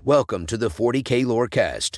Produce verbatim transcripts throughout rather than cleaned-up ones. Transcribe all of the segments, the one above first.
Welcome to the forty K Lorecast.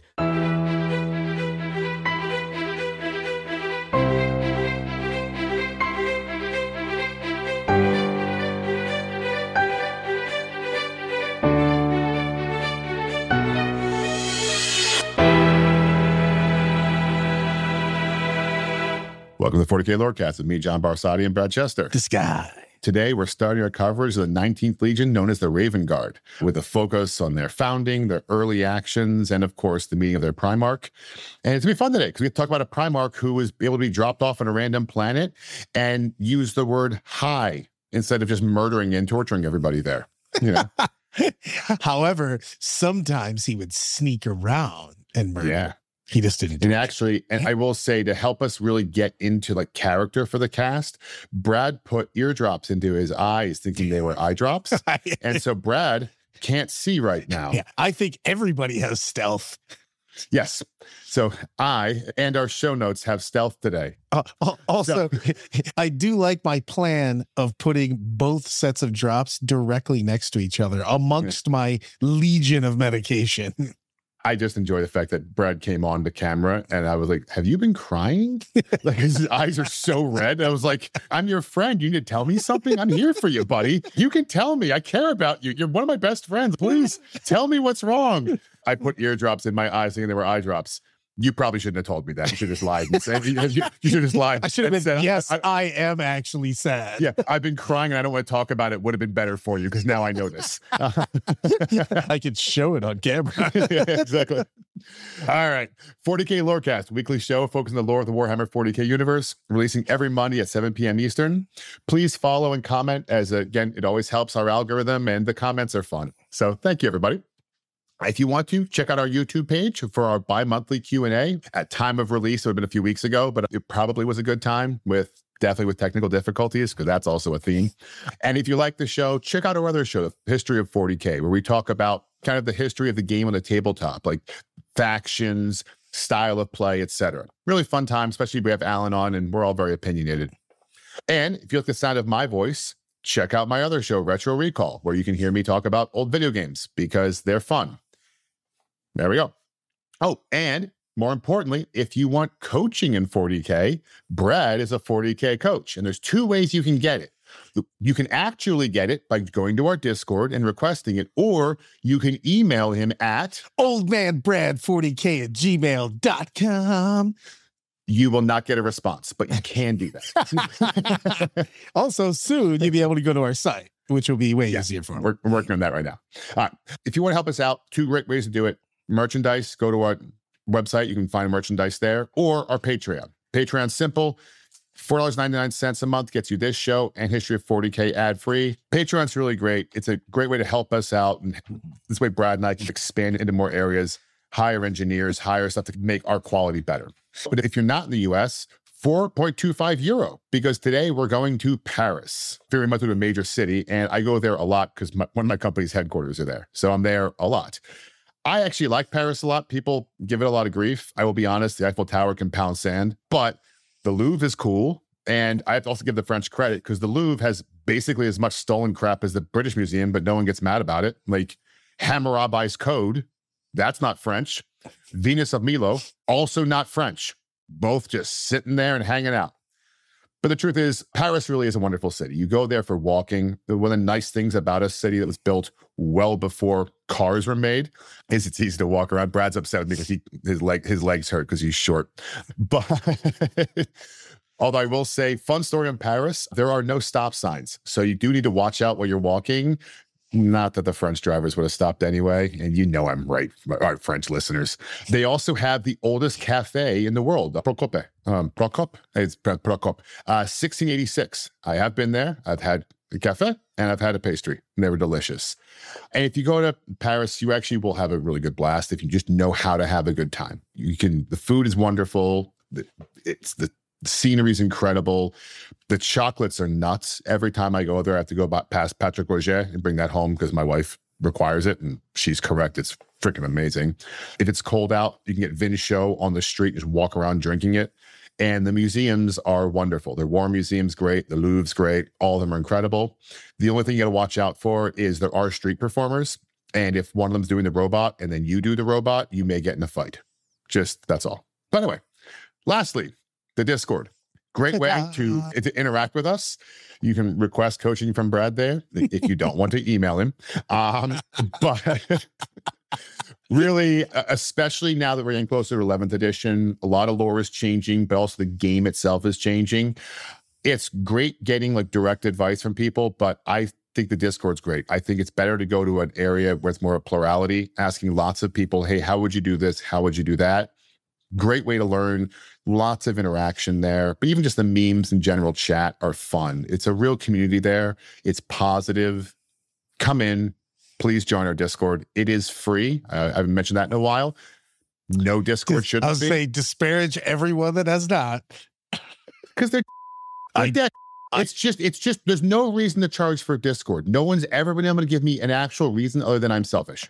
Welcome to the forty K Lorecast with me, John Barsati, and Brad Chester. This guy. Today, we're starting our coverage of the nineteenth Legion, known as the Raven Guard, with a focus on their founding, their early actions, and of course, the meeting of their Primarch. And it's going to be fun today because we talk about a Primarch who was able to be dropped off on a random planet and use the word hi instead of just murdering and torturing everybody there. You know? However, sometimes he would sneak around and murder. Yeah. He just didn't do And it. actually, and I will say, to help us really get into like character for the cast, Brad put eardrops into his eyes thinking they were eye drops. And so Brad can't see right now. Yeah, I think everybody has stealth. Yes. So I and our show notes have stealth today. Uh, al- also, I do like my plan of putting both sets of drops directly next to each other amongst my legion of medication. I just enjoy the fact that Brad came on the camera and I was like, have you been crying? Like his eyes are so red. I was like, I'm your friend. You need to tell me something. I'm here for you, buddy. You can tell me. I care about you. You're one of my best friends. Please tell me what's wrong. I put eardrops in my eyes thinking they were eye drops. You probably shouldn't have told me that. You should have just lied and said, you, you should have just lied. I should have and been, said, yes, I, I am actually sad. yeah, I've been crying and I don't want to talk about it. Would have been better for you because now I know this. I could show it on camera. Yeah, exactly. All right. forty K Lorecast, weekly show focusing on the lore of the Warhammer forty K universe, releasing every Monday at seven p.m. Eastern. Please follow and comment as, again, it always helps our algorithm and the comments are fun. So thank you, everybody. If you want to, check out our YouTube page for our bi-monthly Q and A. At time of release, it would have been a few weeks ago, but it probably was a good time with definitely with technical difficulties, because that's also a theme. And if you like the show, check out our other show, The History of forty K, where we talk about kind of the history of the game on the tabletop, like factions, style of play, et cetera. Really fun time, especially if we have Alan on, and we're all very opinionated. And if you like the sound of my voice, check out my other show, Retro Recall, where you can hear me talk about old video games because they're fun. There we go. Oh, and more importantly, if you want coaching in forty K, Brad is a forty K coach. And there's two ways you can get it. You can actually get it by going to our Discord and requesting it, or you can email him at oldmanbrad forty K at gmail dot com. You will not get a response, but you can do that. Also, soon you'll be able to go to our site, which will be way Yeah, easier for him. We're, we're working on that right now. All right. If you want to help us out, two great ways to do it. Merchandise, go to our website. You can find merchandise there, or our Patreon. Patreon's simple. four dollars and ninety-nine cents a month gets you this show and History of forty K ad-free. Patreon's really great. It's a great way to help us out. And this way, Brad and I can expand into more areas, hire engineers, hire stuff to make our quality better. But if you're not in the U S, four point two five euro, because today we're going to Paris, very much to a major city. And I go there a lot because one of my company's headquarters are there. So I'm there a lot. I actually like Paris a lot. People give it a lot of grief. I will be honest, the Eiffel Tower can pound sand, but the Louvre is cool. And I have to also give the French credit because the Louvre has basically as much stolen crap as the British Museum, but no one gets mad about it. Like Hammurabi's Code, that's not French. Venus of Milo, also not French. Both just sitting there and hanging out. But the truth is, Paris really is a wonderful city. You go there for walking. One of the nice things about a city that was built well before cars were made is it's easy to walk around. Brad's upset with me because he, his, leg, his legs hurt because he's short. But although I will say, fun story in Paris, there are no stop signs. So you do need to watch out while you're walking. Not that the French drivers would have stopped anyway. And you know I'm right, our French listeners. They also have the oldest cafe in the world, Procope. Um, Procope? It's Procope. Uh, sixteen eighty-six. I have been there. I've had a cafe and I've had a pastry. And they were delicious. And if you go to Paris, you actually will have a really good blast if you just know how to have a good time. You can. The food is wonderful. It's the The scenery is incredible. The chocolates are nuts. Every time I go there, I have to go past Patrick Roger and bring that home because my wife requires it, and she's correct. It's freaking amazing. If it's cold out, you can get Vin Show on the street, just walk around drinking it. And the museums are wonderful. The War Museum's great. The Louvre's great. All of them are incredible. The only thing you got to watch out for is there are street performers. And if one of them's doing the robot and then you do the robot, you may get in a fight. Just that's all. But anyway, lastly, the Discord. Great way to, to interact with us. You can request coaching from Brad there if you don't want to email him. Um, but really, especially now that we're getting closer to eleventh edition, a lot of lore is changing, but also the game itself is changing. It's great getting like direct advice from people, but I think the Discord's great. I think it's better to go to an area where it's more a plurality, asking lots of people, hey, how would you do this? How would you do that? Great way to learn, lots of interaction there. But even just the memes and general chat are fun. It's a real community there. It's positive. Come in. Please join our Discord. It is free. Uh, I haven't mentioned that in a while. No Discord should be. I was say disparage everyone that has not. Because they're like that. It's just, it's just, there's no reason to charge for Discord. No one's ever been able to give me an actual reason other than I'm selfish.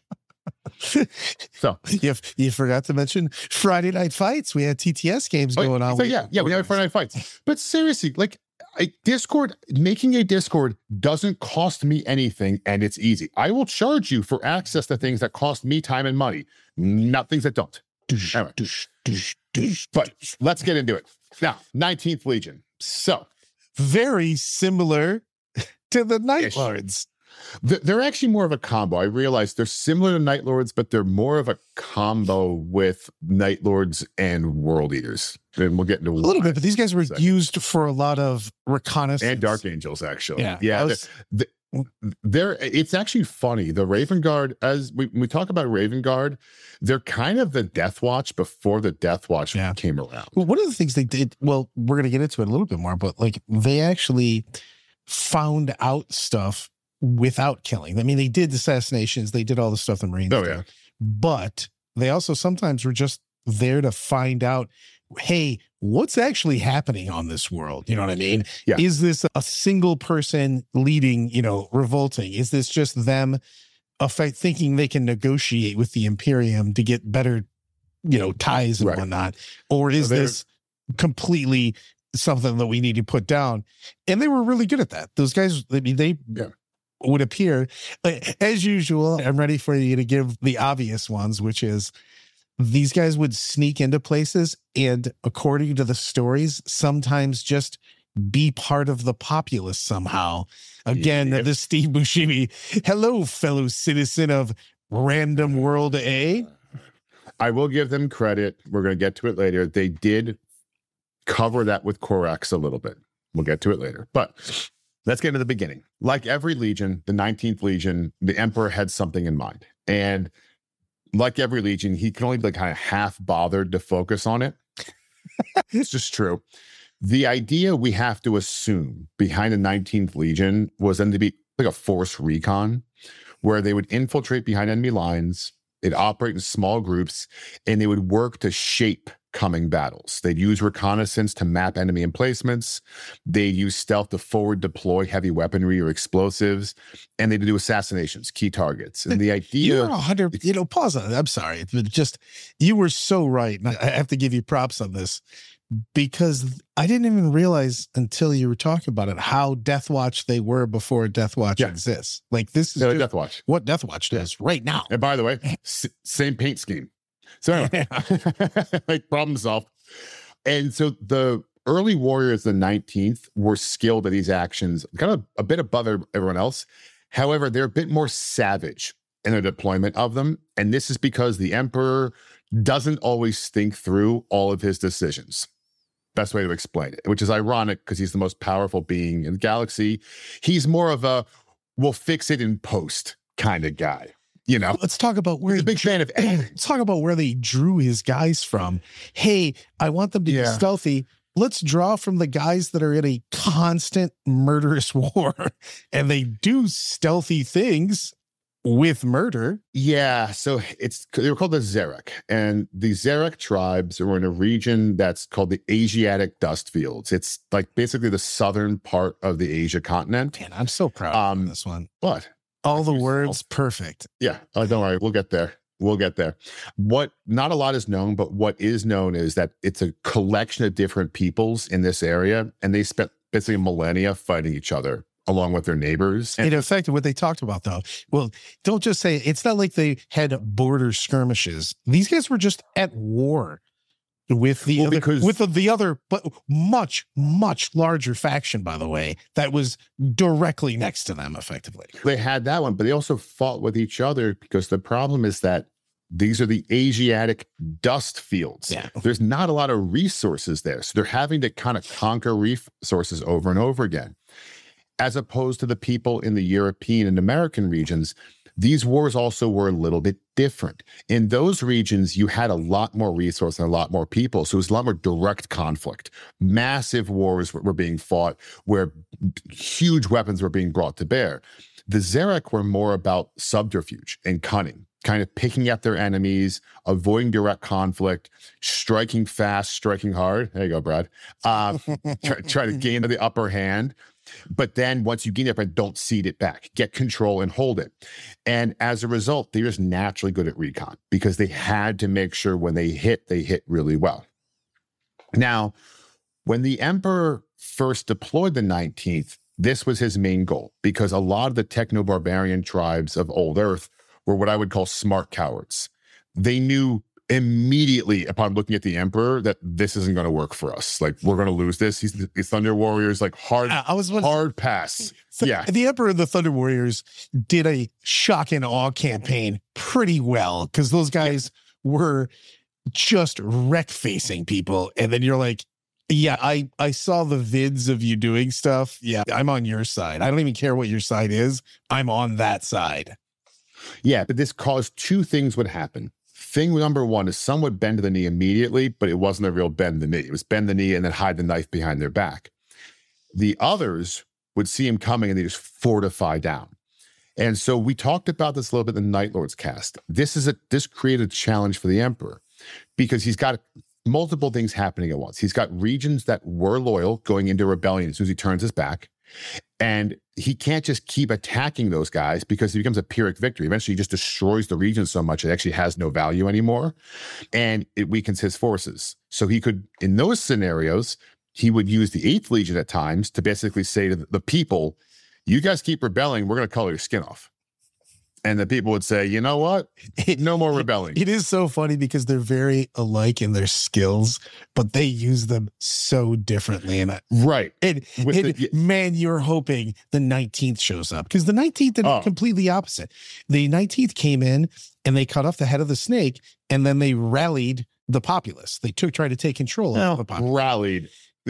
So you, you forgot to mention Friday Night Fights. We had T T S games going oh, on. So yeah, yeah, we have Friday Night Fights. But seriously, like I, Discord, making a Discord doesn't cost me anything, and it's easy. I will charge you for access to things that cost me time and money, not things that don't. Anyway. But let's get into it. Now, nineteenth Legion. So very similar to the Night Lords. They're actually more of a combo. I realize they're similar to Night Lords, but they're more of a combo with Night Lords and World Eaters. And we'll get into a little bit, but these guys were used for a lot of reconnaissance. And Dark Angels, actually. Yeah. Yeah. Was... They're, they're, it's actually funny. The Raven Guard, as we, we talk about Raven Guard, they're kind of the Death Watch before the Death Watch yeah. came around. Well, one of the things they did, well, we're going to get into it a little bit more, but like they actually found out stuff without killing. I mean, they did assassinations, they did all the stuff the Marines oh, did, yeah. but they also sometimes were just there to find out, hey, what's actually happening on this world? You know what I mean? Yeah. Is this a single person leading, you know, revolting? Is this just them affect, thinking they can negotiate with the Imperium to get better, you know, ties and right. whatnot? Or is so this completely something that we need to put down? And they were really good at that. Those guys, I mean, they... Yeah. would appear. As usual, I'm ready for you to give the obvious ones, which is these guys would sneak into places and, according to the stories, sometimes just be part of the populace somehow. Again, yep. This Steve Buscemi. Hello, fellow citizen of Random World A. I will give them credit. We're going to get to it later. They did cover that with Corax a little bit. We'll get to it later. But let's get into the beginning. Like every Legion, the nineteenth Legion, the Emperor had something in mind. And like every Legion, he can only be like kind of half bothered to focus on it. It's just true. The idea we have to assume behind the nineteenth Legion was then to be like a force recon, where they would infiltrate behind enemy lines, they'd operate in small groups, and they would work to shape coming battles. They'd use reconnaissance to map enemy emplacements. They'd use stealth to forward deploy heavy weaponry or explosives, and they'd do assassinations, key targets. And the idea, you were a hundred. You know, pause on it. I'm sorry, but just you were so right. And I have to give you props on this because I didn't even realize until you were talking about it how Death Watch they were before Death Watch yeah. exists. Like this is no, Death Watch. What Death Watch does right now. And by the way, s- same paint scheme. So anyway, like problem solved. And so the early warriors, the nineteenth, were skilled at these actions, kind of a bit above everyone else. However, they're a bit more savage in their deployment of them. And this is because the Emperor doesn't always think through all of his decisions. Best way to explain it, which is ironic because he's the most powerful being in the galaxy. He's more of a, we'll fix it in post kind of guy. You know, let's talk about where he's a big fan of. Let's talk about where they drew his guys from. Hey, I want them to yeah. be stealthy. Let's draw from the guys that are in a constant murderous war, and they do stealthy things with murder. Yeah, so it's they were called the Xeric, and the Xeric tribes were in a region that's called the Asiatic Dust Fields. It's like basically the southern part of the Asia continent. Man, I'm so proud um, of this one. What? All the words perfect. Yeah. Oh, don't worry. We'll get there. We'll get there. What not a lot is known, but what is known is that it's a collection of different peoples in this area, and they spent basically millennia fighting each other along with their neighbors. And it affected what they talked about, though. Well, don't just say it's not like they had border skirmishes. These guys were just at war with the well, other, because, with the, the other, but much, much larger faction, by the way, that was directly next to them, effectively. They had that one, but they also fought with each other because the problem is that these are the Asiatic dust fields. Yeah. There's not a lot of resources there. So they're having to kind of conquer resources over and over again. As opposed to the people in the European and American regions, these wars also were a little bit different. In those regions, you had a lot more resource and a lot more people. So it was a lot more direct conflict. Massive wars were being fought where huge weapons were being brought to bear. The Xeric were more about subterfuge and cunning, kind of picking at their enemies, avoiding direct conflict, striking fast, striking hard. There you go, Brad. Uh, try, try to gain the upper hand. But then once you gain it, don't cede it back. Get control and hold it. And as a result, they're just naturally good at recon because they had to make sure when they hit, they hit really well. Now, when the Emperor first deployed the nineteenth, this was his main goal because a lot of the techno-barbarian tribes of Old Earth were what I would call smart cowards. They knew immediately upon looking at the Emperor that this isn't going to work for us. Like, we're going to lose this. He's the Thunder Warriors, like hard, I was hard pass. So yeah. The Emperor and the Thunder Warriors did a shock and awe campaign pretty well because those guys yeah. were just wreck-facing people. And then you're like, yeah, I, I saw the vids of you doing stuff. Yeah, I'm on your side. I don't even care what your side is. I'm on that side. Yeah, but this caused two things would happen. Thing number one is some would bend the knee immediately, but it wasn't a real bend the knee. It was bend the knee and then hide the knife behind their back. The others would see him coming and they just fortify down. And so we talked about this a little bit in the Night Lords cast. This is a this created a challenge for the Emperor because he's got multiple things happening at once. He's got regions that were loyal going into rebellion as soon as he turns his back. And he can't just keep attacking those guys because it becomes a Pyrrhic victory. Eventually, he just destroys the region so much it actually has no value anymore. And it weakens his forces. So he could, in those scenarios, he would use the eighth Legion at times to basically say to the people, you guys keep rebelling, we're going to color your skin off. And the people would say, you know what? No more rebelling. It is so funny because they're very alike in their skills, but they use them so differently. And right. And, and the, man, you're hoping the nineteenth shows up because the nineteenth did oh. completely opposite. The nineteenth came in and they cut off the head of the snake and then they rallied the populace. They took, tried to take control no, of the populace. Rallied.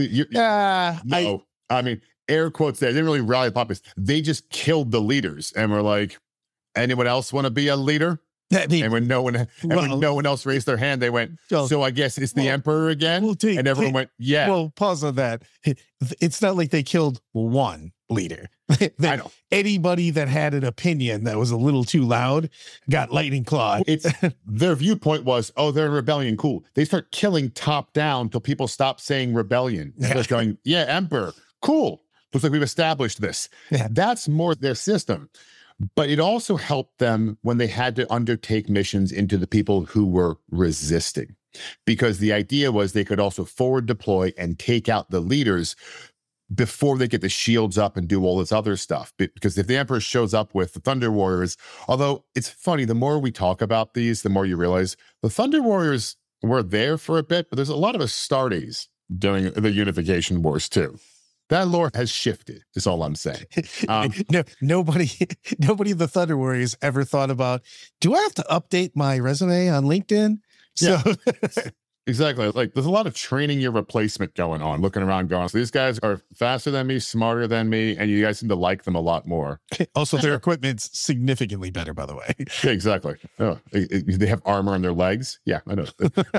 Yeah. Uh, no. I, I mean, air quotes there. They didn't really rally the populace. They just killed the leaders and were like, anyone else want to be a leader? I mean, and when no one, and well, when no one else raised their hand, they went, well, so I guess it's the well, Emperor again? Well, take, and everyone take, went, yeah. Well, pause on that. It's not like they killed one leader. they, I know. Anybody that had an opinion that was a little too loud got lightning clawed. It's, their viewpoint was, oh, they're in rebellion, cool. They start killing top down till people stop saying rebellion. They're going, yeah, Emperor, cool. Looks like we've established this. Yeah. That's more their system. But it also helped them when they had to undertake missions into the people who were resisting, because the idea was they could also forward deploy and take out the leaders before they get the shields up and do all this other stuff. Because if the Emperor shows up with the Thunder Warriors, although it's funny, the more we talk about these, the more you realize the Thunder Warriors were there for a bit, but there's a lot of Astartes during the Unification Wars too. That lore has shifted, is all I'm saying. Um, no, nobody, nobody in the Thunder Warriors ever thought about, do I have to update my resume on LinkedIn? So yeah, exactly. Like, there's a lot of training your replacement going on, looking around going, so these guys are faster than me, smarter than me, and you guys seem to like them a lot more. Also, their equipment's significantly better, by the way. Yeah, exactly. Oh, they have armor on their legs. Yeah, I know.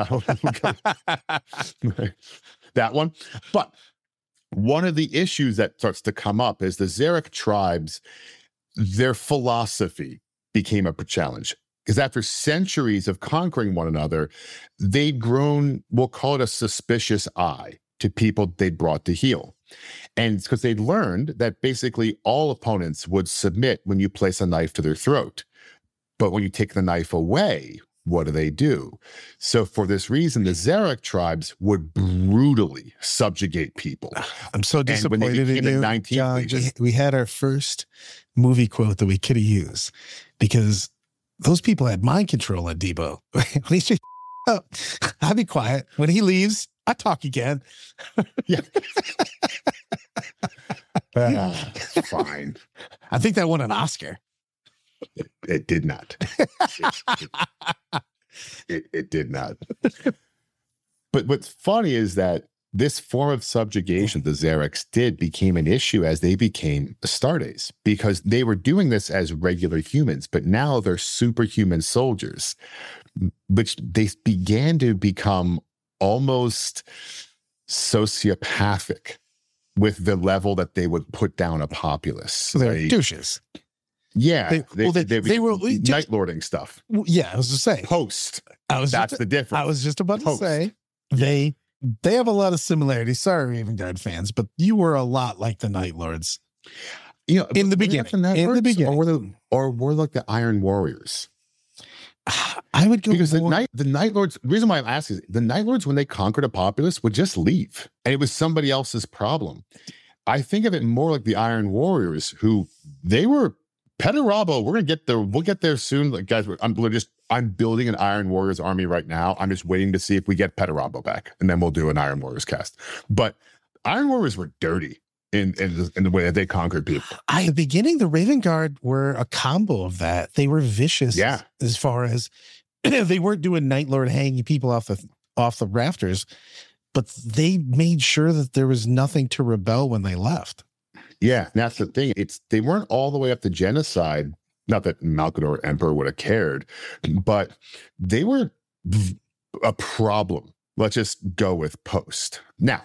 That one. But one of the issues that starts to come up is the Xeric tribes, their philosophy became a challenge. Because after centuries of conquering one another, they'd grown, we'll call it a suspicious eye to people they'd brought to heel. And it's because they'd learned that basically all opponents would submit when you place a knife to their throat. But when you take the knife away, what do they do? So for this reason, the Zarek tribes would brutally subjugate people. I'm so disappointed in you, nineteenth John. Legion, We had our first movie quote that we could have used because those people had mind control on Debo. When he said, oh, I'll be quiet. When he leaves, I talk again. Yeah. uh, fine. I think that won an Oscar. It, it did not. It, it, it, it did not. But what's funny is that this form of subjugation the Zareks did became an issue as they became Astartes, because they were doing this as regular humans, but now they're superhuman soldiers, which they began to become almost sociopathic with the level that they would put down a populace. So they're Like, douches. yeah. They- They, well, they- they, they were- night lording stuff. Well, yeah, I was just saying. Post. I was That's just, the difference. I was just about to Post. say they they have a lot of similarities. Sorry, Raven Guard fans, but you were a lot like the Night Lords. You know, In the were they beginning. the Night In the Lords, beginning. or were the, or were like the Iron Warriors? I would go Because the more- night the Night Lords. The reason why I'm asking is the Night Lords, when they conquered a populace, would just leave, and it was somebody else's problem. I think of it more like the Iron Warriors, who they were. Petarabo, we're gonna get there. We'll get there soon, like guys. I'm we're just. I'm building an Iron Warriors army right now. I'm just waiting to see if we get Petarabo back, and then we'll do an Iron Warriors cast. But Iron Warriors were dirty in in, the- in the way that they conquered people. I, in the beginning, the Raven Guard were a combo of that. They were vicious. Yeah. As far as they weren't doing Night Lord hanging people off the off the rafters, but they made sure that there was nothing to rebel when they left. Yeah, and that's the thing. It's they weren't all the way up to genocide. Not that Malkador Emperor would have cared, but they were a problem. Let's just go with post. Now,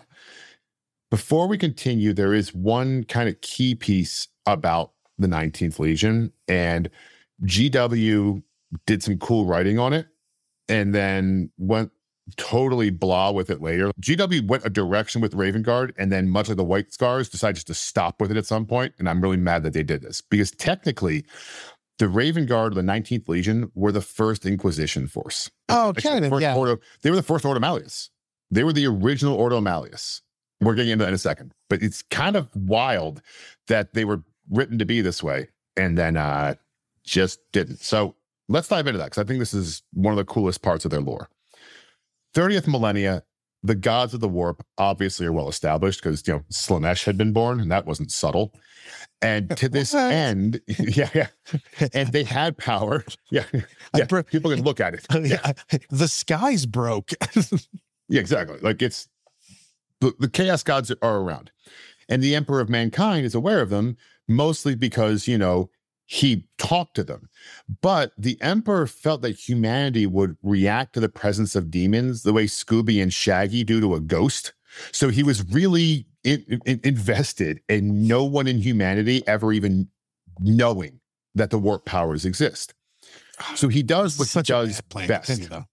before we continue, there is one kind of key piece about the nineteenth Legion, and G W did some cool writing on it, and then went totally blah with it later. G W went a direction with Raven Guard, and then much like the White Scars, decided just to stop with it at some point. And I'm really mad that they did this, because technically the Raven Guard of the nineteenth Legion were the first Inquisition force. Oh, Actually, kind of, first yeah. Ordo, they were the first Ordo Malleus. They were the original Ordo Malleus. We're getting into that in a second. But it's kind of wild that they were written to be this way and then uh, just didn't. So let's dive into that, because I think this is one of the coolest parts of their lore. thirtieth millennia, the gods of the warp obviously are well established, because, you know, Slaanesh had been born, and that wasn't subtle. And to this What? end, yeah, yeah. And they had power. Yeah. I Yeah. bro- People can look at it. Yeah. The skies broke. Yeah, exactly. Like it's the, the chaos gods are around, and the Emperor of Mankind is aware of them, mostly because, you know, he talked to them. But the Emperor felt that humanity would react to the presence of demons the way Scooby and Shaggy do to a ghost. So he was really in, in, invested in no one in humanity ever even knowing that the warp powers exist. So he does what Such he a does bad plan. best. Continue, though.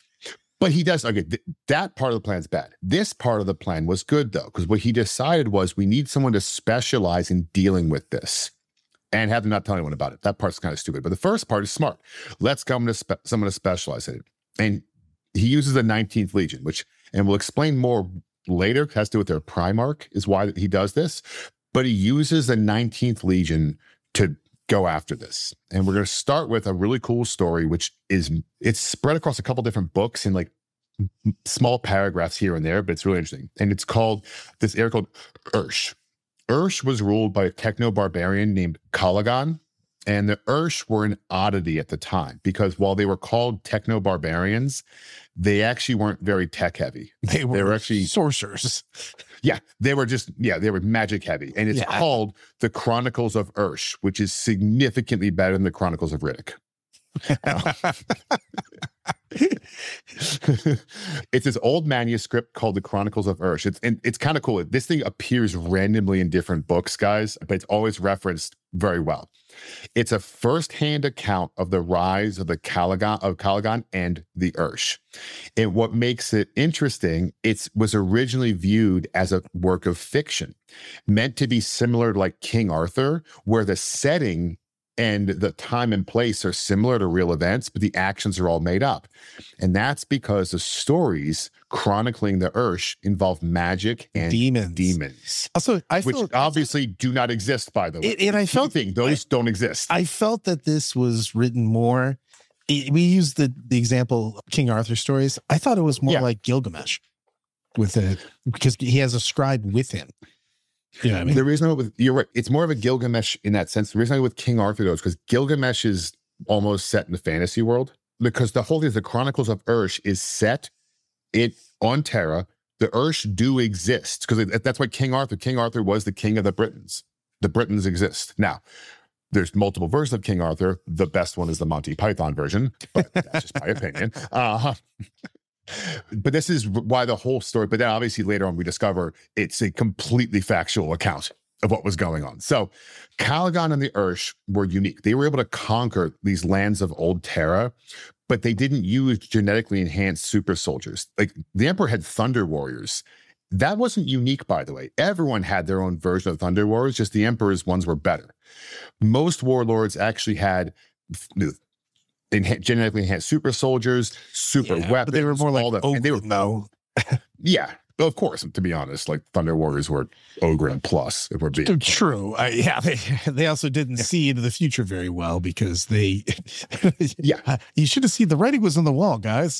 But he does, okay, th- that part of the plan's bad. This part of the plan was good, though, because what he decided was we need someone to specialize in dealing with this and have them not tell anyone about it. That part's kind of stupid. But the first part is smart. Let's come to spe- someone to specialize in it. And he uses the nineteenth Legion, which, and we'll explain more later, has to do with their Primarch, is why he does this. But he uses the nineteenth Legion to go after this. And we're going to start with a really cool story, which is, it's spread across a couple different books in like m- small paragraphs here and there, but it's really interesting. And it's called, this area called Ursh. Ursh was ruled by a techno-barbarian named Caligan. And the Ursh were an oddity at the time, because while they were called techno-barbarians, they actually weren't very tech-heavy. They were, They were actually sorcerers. Yeah, they were just, yeah, they were magic heavy. And it's Yeah. called the Chronicles of Ursh, which is significantly better than the Chronicles of Riddick. It's this old manuscript called the Chronicles of Ursh. It's and it's kind of cool. This thing appears randomly in different books, guys, but it's always referenced very well. It's a first-hand account of the rise of the Caligan of Caligan and the Ursh. And what makes it interesting, it was originally viewed as a work of fiction, meant to be similar to like King Arthur, where the setting And the time and place are similar to real events, but the actions are all made up. And that's because the stories chronicling the Ursh involve magic and demons. demons. Also, I which felt, obviously do not exist, by the way. It, and I felt thing, those I, don't exist. I felt that this was written more. It, we used the the example of King Arthur stories. I thought it was more yeah. like Gilgamesh with it because he has a scribe with him. You know what I mean? The reason I went with, you're right, it's more of a Gilgamesh in that sense. The reason I went with King Arthur, though, is because Gilgamesh is almost set in the fantasy world. Because the whole thing is the Chronicles of Ursh is set it on Terra. The Ursh do exist. Because that's why King Arthur, King Arthur was the king of the Britons. The Britons exist. Now, there's multiple versions of King Arthur. The best one is the Monty Python version, but that's just my opinion. Uh, But this is why the whole story, but then obviously later on we discover it's a completely factual account of what was going on. So Caligan and the Ursh were unique. They were able to conquer these lands of old Terra, but they didn't use genetically enhanced super soldiers. Like the Emperor had Thunder Warriors. That wasn't unique, by the way. Everyone had their own version of Thunder Warriors, just the Emperor's ones were better. Most warlords actually had Enha- genetically enhanced super soldiers, super yeah, weapons. But they were more like, all the, oh, and they were, no. yeah, of course, to be honest, like Thunder Warriors were Ogren plus, if we're being true. Uh, yeah, they, they also didn't yeah. see into the future very well because they, yeah, you should have seen the writing was on the wall, guys.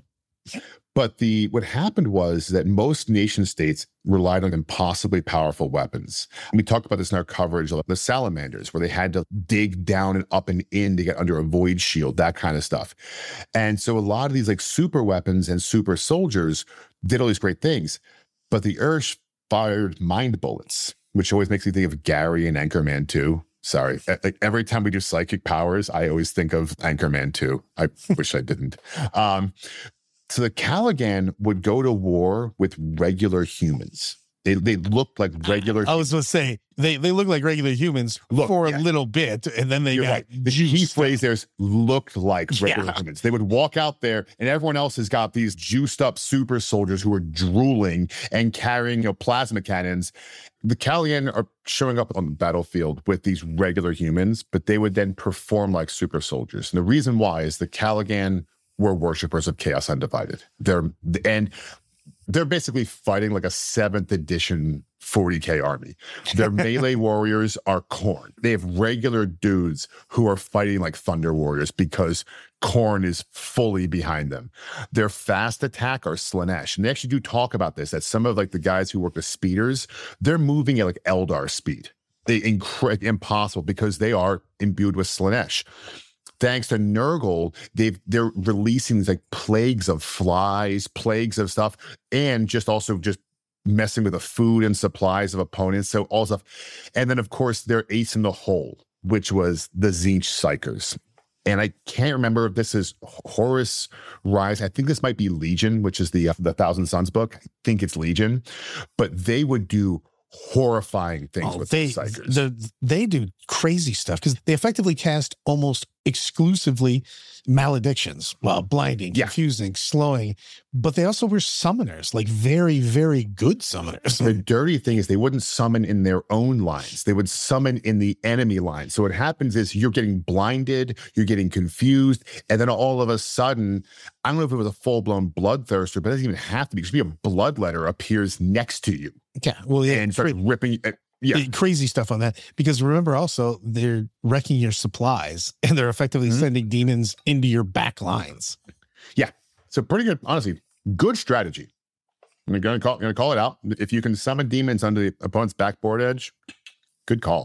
But the what happened was that most nation states relied on impossibly powerful weapons. And we talked about this in our coverage of the salamanders, where they had to dig down and up and in to get under a void shield, that kind of stuff. And so a lot of these like super weapons and super soldiers did all these great things. But the Ursh fired mind bullets, which always makes me think of Gary and Anchorman two. Sorry. Like every time we do psychic powers, I always think of Anchorman two. I wish I didn't. Um, So the Caligan would go to war with regular humans. They they looked like regular. I was going to say they they look like regular humans look, for yeah. a little bit, and then they You're got right. The key phrase there is looked like regular yeah. humans. They would walk out there, and everyone else has got these juiced up super soldiers who are drooling and carrying you know plasma cannons. The Caligan are showing up on the battlefield with these regular humans, but they would then perform like super soldiers. And the reason why is the Caligan were worshippers of Chaos Undivided. They're and they're basically fighting like a seventh edition forty K army. Their melee warriors are Khorne. They have regular dudes who are fighting like Thunder Warriors because Khorne is fully behind them. Their fast attack are Slaanesh. And they actually do talk about this, that some of like the guys who work with speeders, they're moving at like Eldar speed. They incre- impossible because they are imbued with Slaanesh. Thanks to Nurgle, they've they're releasing these like plagues of flies, plagues of stuff, and just also just messing with the food and supplies of opponents. So all stuff. And then of course their ace in the hole, which was the Tzeentch Psykers. And I can't remember if this is Horus Rise. I think this might be Legion, which is the uh, the Thousand Suns book. I think it's Legion, but they would do horrifying things oh, with they, the Psykers. The, they do crazy stuff because they effectively cast almost exclusively maledictions, well, blinding, yeah. confusing, slowing, but they also were summoners, like very, very good summoners. The dirty thing is they wouldn't summon in their own lines. They would summon in the enemy line. So what happens is you're getting blinded, you're getting confused, and then all of a sudden, I don't know if it was a full-blown bloodthirster, but it doesn't even have to be. It should be a bloodletter appears next to you. Yeah, well, yeah, and start ripping. Uh, yeah, crazy stuff on that. Because remember, also they're wrecking your supplies, and they're effectively mm-hmm. sending demons into your back lines. Yeah, so pretty good. Honestly, good strategy. I'm gonna call. Gonna call it out. If you can summon demons under the opponent's backboard edge, good call.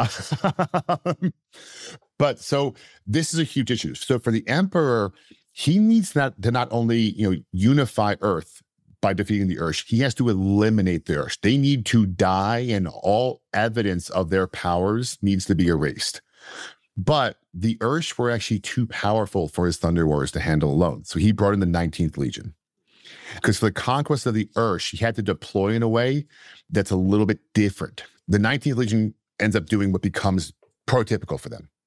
But so this is a huge issue. So for the Emperor, he needs that to not only you know unify Earth by defeating the Ursh, he has to eliminate the Ursh. They need to die, and all evidence of their powers needs to be erased. But the Ursh were actually too powerful for his Thunder Warriors to handle alone. So he brought in the nineteenth Legion. Because for the conquest of the Ursh, he had to deploy in a way that's a little bit different. The nineteenth Legion ends up doing what becomes prototypical for them.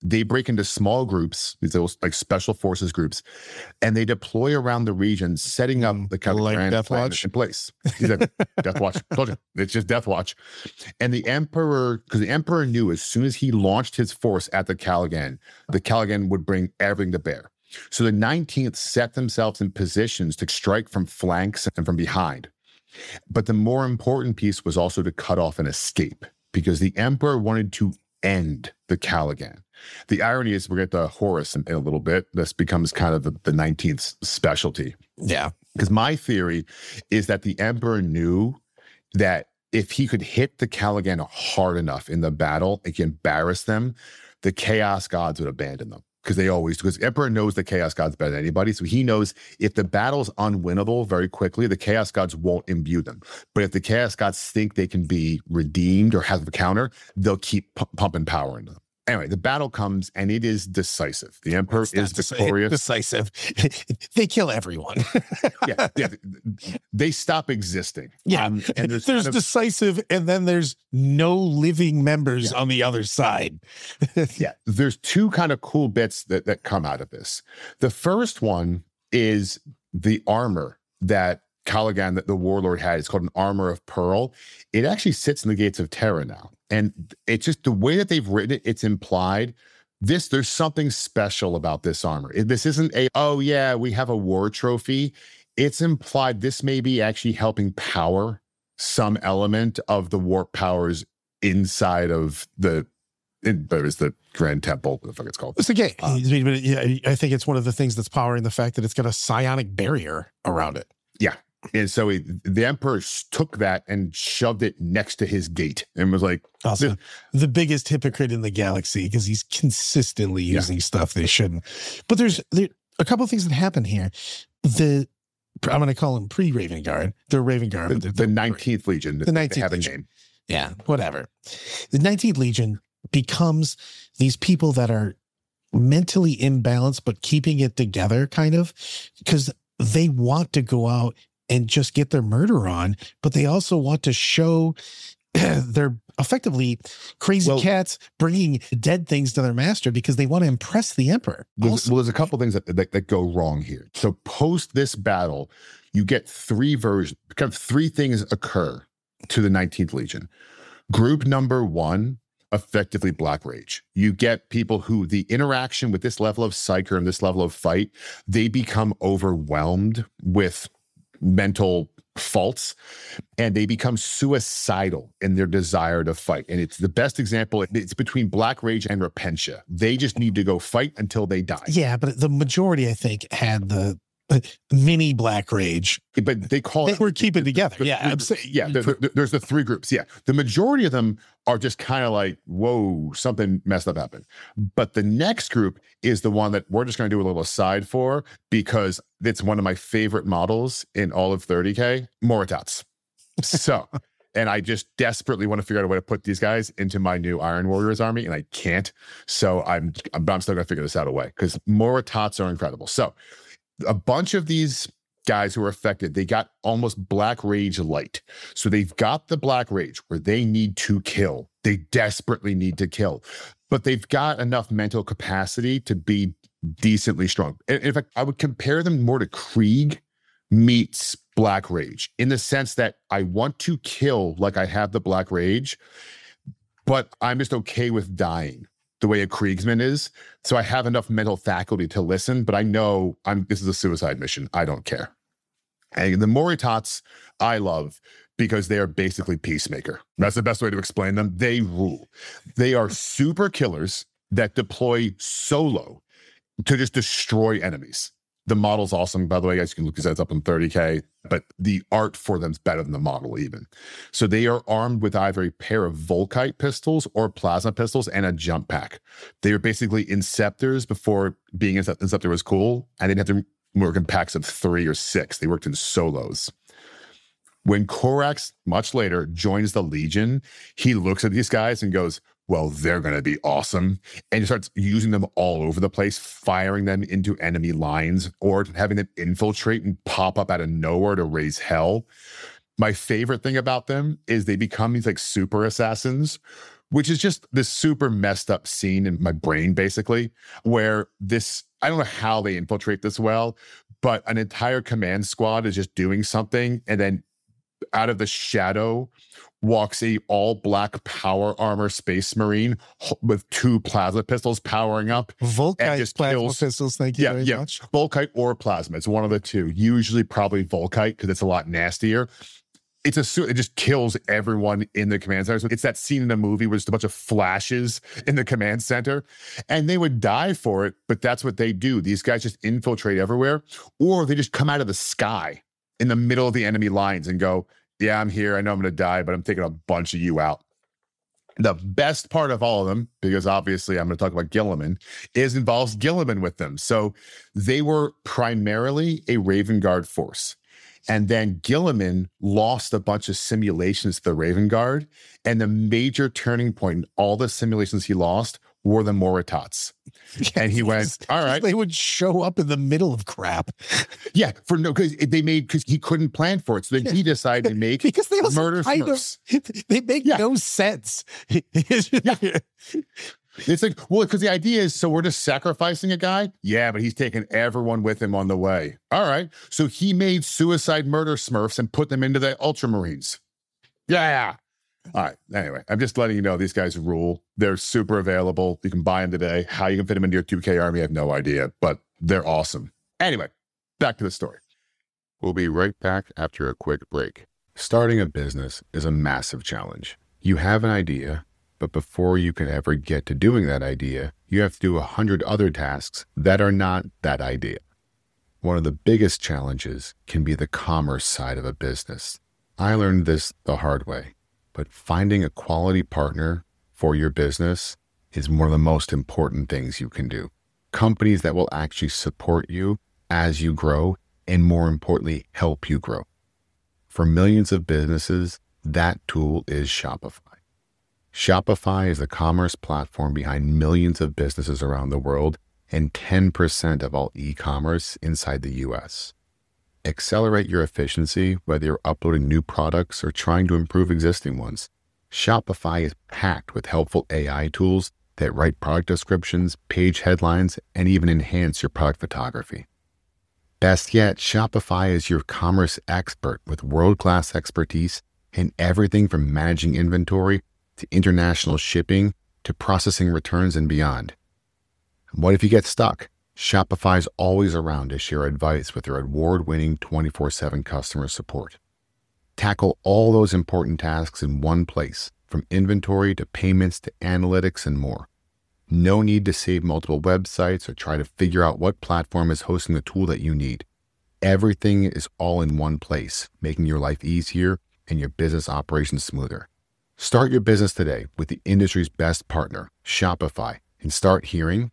They break into small groups, these little, like special forces groups, and they deploy around the region, setting up the kind of Like grand Death plan Watch? in place. He said, Death Watch. Told you. It's just Death Watch. And the Emperor, because the Emperor knew as soon as he launched his force at the Caligan, the Caligan would bring everything to bear. So the nineteenth set themselves in positions to strike from flanks and from behind. But the more important piece was also to cut off an escape, because the Emperor wanted to end the Caligan. The irony is, we'll get to Horus in, in a little bit. This becomes kind of the, the nineteenth specialty. Yeah. Because my theory is that the Emperor knew that if he could hit the Caligan hard enough in the battle, it can embarrass them, the Chaos Gods would abandon them. Because they always, because the Emperor knows the Chaos Gods better than anybody. So he knows if the battle's unwinnable very quickly, the Chaos Gods won't imbue them. But if the Chaos Gods think they can be redeemed or have a counter, they'll keep pu- pumping power into them. Anyway, the battle comes and it is decisive. The Emperor It's not is deci- victorious. Decisive. They kill everyone. yeah, yeah, they stop existing. Yeah. Um, and there's, there's kind of- decisive, and then there's no living members Yeah. on the other side. yeah, there's two kind of cool bits that, that come out of this. The first one is the armor that Caligan, that the warlord had. It's called an armor of pearl. It actually sits in the gates of Terra now. And it's just the way that they've written it, it's implied this, there's something special about this armor. It- This isn't a, oh yeah, we have a war trophy. It's implied this may be actually helping power some element of the warp powers inside of the, it, there is the Grand Temple, what the fuck it's called. It's okay. Uh, But yeah, I think it's one of the things that's powering the fact that it's got a psionic barrier around it. Yeah. And so he, the Emperor took that and shoved it next to his gate and was like, Also, the biggest hypocrite in the galaxy, because he's consistently Yeah. using stuff they shouldn't. But there's there, a couple of things that happen here. The I'm going to call them pre-Raven Guard. They're Raven Guard. the, but they're- the they're- nineteenth Legion. The they nineteenth have a Legion. name. Yeah, whatever. The nineteenth Legion becomes these people that are mentally imbalanced, but keeping it together, kind of, because they want to go out and just get their murder on, but they also want to show they're effectively crazy Well- cats bringing dead things to their master because they want to impress the Emperor. There's, Also- well, there's a couple things that, that that go wrong here. So post this battle, you get three versions, kind of three things occur to the nineteenth Legion. Group number one, effectively Black Rage. You get people who the interaction with this level of psyker and this level of fight, they become overwhelmed with mental faults and they become suicidal in their desire to fight. And it's the best example. It's between Black Rage and Repentia. They just need to go fight until they die. yeah, but the majority, I think, had the uh, mini Black Rage. But they call They it. were keeping together. the- Yeah, the- I'm saying. yeah. there- there- there's the three groups. Yeah, the majority of them are just kind of like, whoa, something messed up happened. But the next group is the one that we're just going to do a little aside for because it's one of my favorite models in all of thirty K, Moritats. So, and I just desperately want to figure out a way to put these guys into my new Iron Warriors army, and I can't. So I'm, I'm, I'm still going to figure this out a way because Moritats are incredible. So a bunch of these guys who are affected, they got almost Black Rage light. So they've got the Black Rage where they need to kill. They desperately need to kill, but they've got enough mental capacity to be decently strong. In in fact, I would compare them more to Krieg meets Black Rage in the sense that I want to kill like I have the Black Rage, but I'm just okay with dying the way a Kriegsman is. So I have enough mental faculty to listen, but I know I'm this is a suicide mission. I don't care. And the Moritats I love because they are basically Peacemaker. That's the best way to explain them. They rule. They are super killers that deploy solo to just destroy enemies. The model's awesome, by the way, guys. You can look this up on thirty K, but the art for them's better than the model even. So they are armed with either a pair of Volkite pistols or plasma pistols and a jump pack. They were basically Inceptors before being Incept- Inceptor was cool, and they didn't have to work in packs of three or six. They worked in solos. When Korax, much later, joins the Legion, he looks at these guys and goes, well, they're going to be awesome. And he starts using them all over the place, firing them into enemy lines or having them infiltrate and pop up out of nowhere to raise hell. My favorite thing about them is they become these like super assassins which is just this super messed up scene in my brain, basically, where this, I don't know how they infiltrate this well, but an entire command squad is just doing something, and then out of the shadow walks a all black power armor space marine with two plasma pistols powering up. Volkite just plasma kills- pistols, thank you Yeah, very yeah. much. Volkite or plasma. It's one of the two. Usually probably Volkite because it's a lot nastier. It's a suit. It just kills everyone in the command center. So it's that scene in the movie where there's a bunch of flashes in the command center, and they would die for it, but that's what they do. These guys just infiltrate everywhere, or they just come out of the sky in the middle of the enemy lines and go, yeah, I'm here. I know I'm going to die, but I'm taking a bunch of you out. The best part of all of them, because obviously I'm going to talk about Guilliman, is involves Guilliman with them. So they were primarily a Raven Guard force. And then Guilliman lost a bunch of simulations to the Raven Guard. And the major turning point in all the simulations he lost were the Moritats. And he went, all right. They would show up in the middle of crap. Yeah, for no, because they made, because he couldn't plan for it. So then he decided to make because they also murder kind Smurfs. of, they make Yeah. no sense. Yeah. It's like, well, because the idea is, so we're just sacrificing a guy? Yeah, but he's taking everyone with him on the way. All right. So he made suicide murder Smurfs and put them into the Ultramarines. Yeah. All right. Anyway, I'm just letting you know these guys rule. They're super available. You can buy them today. How you can fit them into your two K army, I have no idea, but they're awesome. Anyway, back to the story. We'll be right back after a quick break. Starting a business is a massive challenge. You have an idea, but before you can ever get to doing that idea, you have to do a hundred other tasks that are not that idea. One of the biggest challenges can be the commerce side of a business. I learned this the hard way, but finding a quality partner for your business is one of the most important things you can do. Companies that will actually support you as you grow, and more importantly, help you grow. For millions of businesses, that tool is Shopify. Shopify is the commerce platform behind millions of businesses around the world and ten percent of all e-commerce inside the U S. Accelerate your efficiency, whether you're uploading new products or trying to improve existing ones. Shopify is packed with helpful A I tools that write product descriptions, page headlines, and even enhance your product photography. Best yet, Shopify is your commerce expert with world-class expertise in everything from managing inventory to international shipping to processing returns and beyond. What if you get stuck? Shopify's always around to share advice with their award-winning twenty-four seven customer support. Tackle all those important tasks in one place, from inventory to payments to analytics and more. No need to save multiple websites or try to figure out what platform is hosting the tool that you need. Everything is all in one place, making your life easier and your business operations smoother. Start your business today with the industry's best partner, Shopify, and start hearing.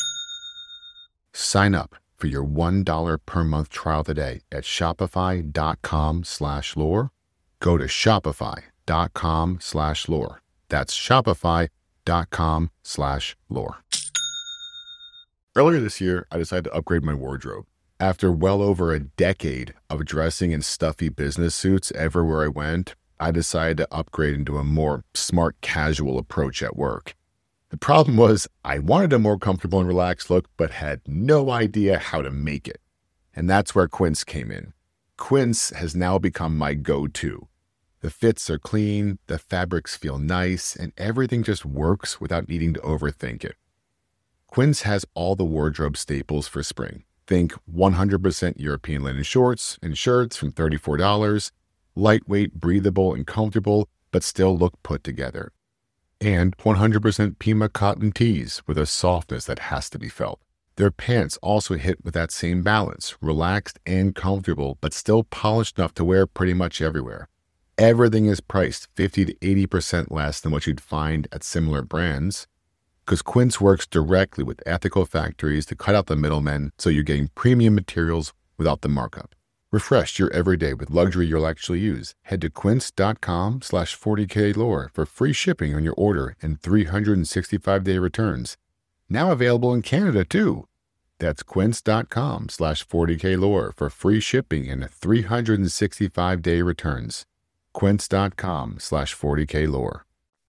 Sign up for your one dollar per month trial today at shopify.com slash lore. Go to shopify.com slash lore. That's shopify.com slash lore. Earlier this year, I decided to upgrade my wardrobe. After well over a decade of dressing in stuffy business suits everywhere I went, I decided to upgrade into a more smart casual approach at work. The problem was I wanted a more comfortable and relaxed look, but had no idea how to make it. And that's where Quince came in. Quince has now become my go-to. The fits are clean, the fabrics feel nice, and everything just works without needing to overthink it. Quince has all the wardrobe staples for spring. Think one hundred percent European linen shorts and shirts from thirty-four dollars, lightweight, breathable, and comfortable, but still look put together. And one hundred percent Pima cotton tees with a softness that has to be felt. Their pants also hit with that same balance, relaxed and comfortable, but still polished enough to wear pretty much everywhere. Everything is priced fifty to eighty percent less than what you'd find at similar brands, because Quince works directly with ethical factories to cut out the middlemen, so you're getting premium materials without the markup. Refresh your everyday with luxury you'll actually use. Head to quince.com slash 40klore for free shipping on your order and three hundred sixty-five day returns. Now available in Canada too. That's quince.com slash 40klore for free shipping and three hundred sixty-five day returns. Quince.com slash 40klore.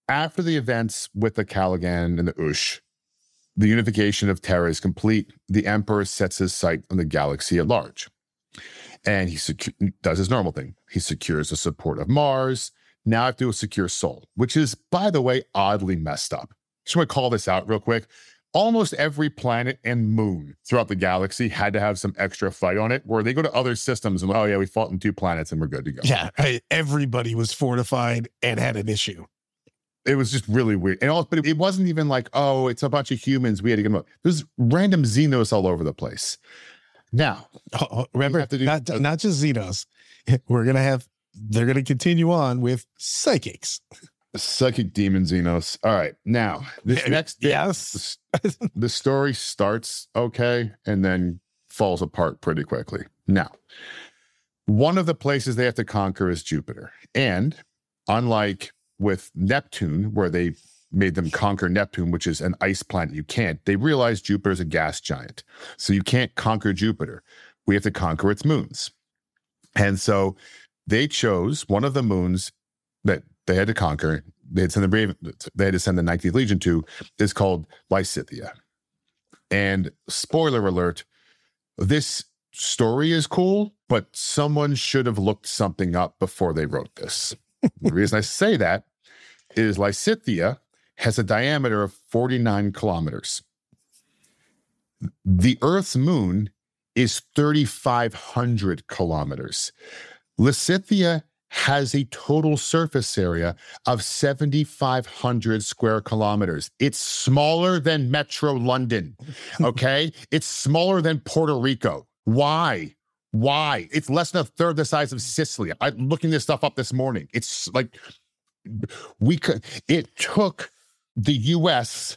After the events with the Caligan and the Ush, the unification of Terra is complete. The Emperor sets his sight on the galaxy at large. And he secu- does his normal thing. He secures the support of Mars. Now I have to secure Sol, which is, by the way, oddly messed up. Just want to call this out real quick. Almost every planet and moon throughout the galaxy had to have some extra fight on it, where they go to other systems and, oh yeah, we fought in two planets and we're good to go. Yeah, I, everybody was fortified and had an issue. It was just really weird. And also, but it wasn't even like, oh, it's a bunch of humans. We had to get them up. There's random Xenos all over the place. Now, oh, oh, remember, do, not, uh, not just Xenos. We're going to have, they're going to continue on with psychics. Psychic demon Xenos. All right. Now, this next bit, yes. the, the story starts okay and then falls apart pretty quickly. Now, one of the places they have to conquer is Jupiter. And unlike with Neptune, where they made them conquer Neptune, which is an ice planet, you can't. They realized Jupiter is a gas giant. So you can't conquer Jupiter. We have to conquer its moons. And so they chose one of the moons that they had to conquer. They had, send the brave, they had to send the nineteenth Legion to, is called Lysithea. And spoiler alert, this story is cool, but someone should have looked something up before they wrote this. The reason I say that is Lysithea has a diameter of forty-nine kilometers. The Earth's moon is thirty-five hundred kilometers. Lysithea has a total surface area of seventy-five hundred square kilometers. It's smaller than Metro London, okay? It's smaller than Puerto Rico. Why? Why? It's less than a third the size of Sicily. I'm looking this stuff up this morning. It's like, we could, it took the U S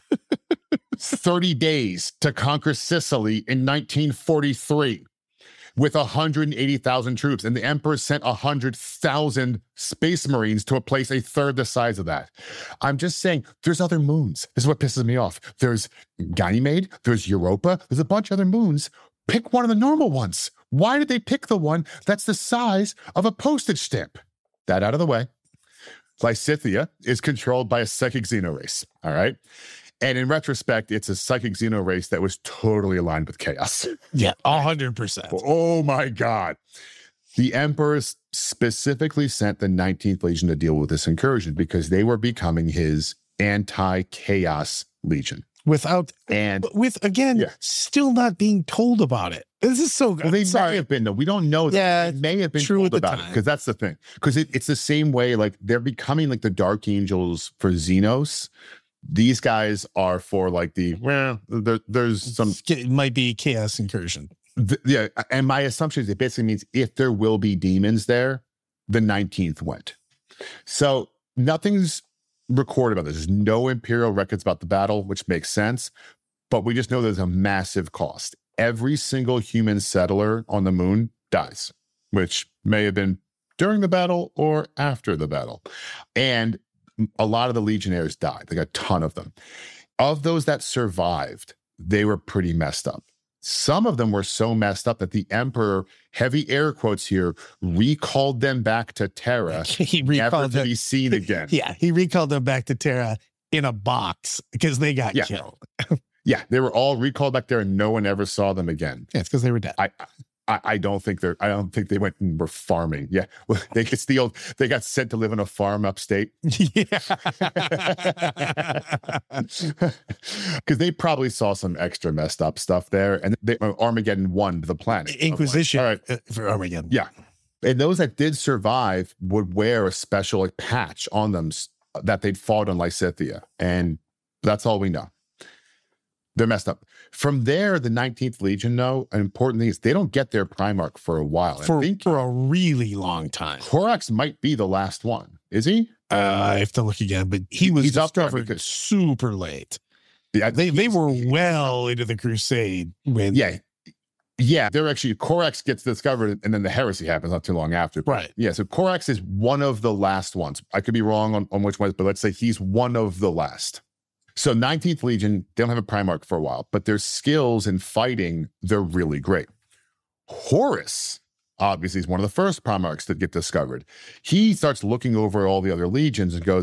thirty days to conquer Sicily in nineteen forty-three. With one hundred eighty thousand troops, and the Emperor sent one hundred thousand space marines to a place a third the size of that. I'm just saying, there's other moons. This is what pisses me off. There's Ganymede, there's Europa, there's a bunch of other moons. Pick one of the normal ones. Why did they pick the one that's the size of a postage stamp? That out of the way. Lysithea is controlled by a psychic xeno race, all right? And in retrospect, it's a psychic xeno race that was totally aligned with chaos. Yeah, one hundred percent. Oh my God. The Emperor specifically sent the nineteenth Legion to deal with this incursion because they were becoming his anti-chaos legion. Without, and with, again, yeah. still not being told about it. This is so good. Well, they Sorry. may have been, though. We don't know. That. Yeah, they may have been true told at the about time. it because that's the thing. Because it, it's the same way, like, they're becoming like the Dark Angels for Xenos. These guys are for like the, well, there, there's some. It might be chaos incursion. The, yeah. And my assumption is it basically means if there will be demons there, the nineteenth went. So nothing's recorded about this. There's no imperial records about the battle, which makes sense. But we just know there's a massive cost. Every single human settler on the moon dies, which may have been during the battle or after the battle. And a lot of the legionnaires died. They got a ton of them. Of those that survived, they were pretty messed up. Some of them were so messed up that the Emperor, heavy air quotes here, recalled them back to Terra, he never recalled to them, be seen again. Yeah, he recalled them back to Terra in a box because they got yeah. killed. Yeah, they were all recalled back there, and no one ever saw them again. Yeah, it's because they were dead. I, I, I don't think they're. I don't think they went and were farming. Yeah, well, they could steal. They got sent to live in a farm upstate. Yeah, because they probably saw some extra messed up stuff there, and they, Armageddon won the planet. Inquisition like, all right. for Armageddon. Yeah, and those that did survive would wear a special like patch on them that they'd fought on Lysithea, and that's all we know. They're messed up. From there, the nineteenth Legion, though, an important thing is they don't get their Primarch for a while. For, I think for a really long time. Corax might be the last one. Is he? Uh, I have to look again, but he was He's up there discovered because- super late. Yeah, They they were well into the crusade when Yeah. Yeah, they're actually, Corax gets discovered and then the heresy happens not too long after. Right. Yeah, so Corax is one of the last ones. I could be wrong on, on which ones, but let's say he's one of the last. So nineteenth Legion, they don't have a Primarch for a while, but their skills in fighting, they're really great. Horus, obviously, is one of the first Primarchs that get discovered. He starts looking over all the other legions and goes,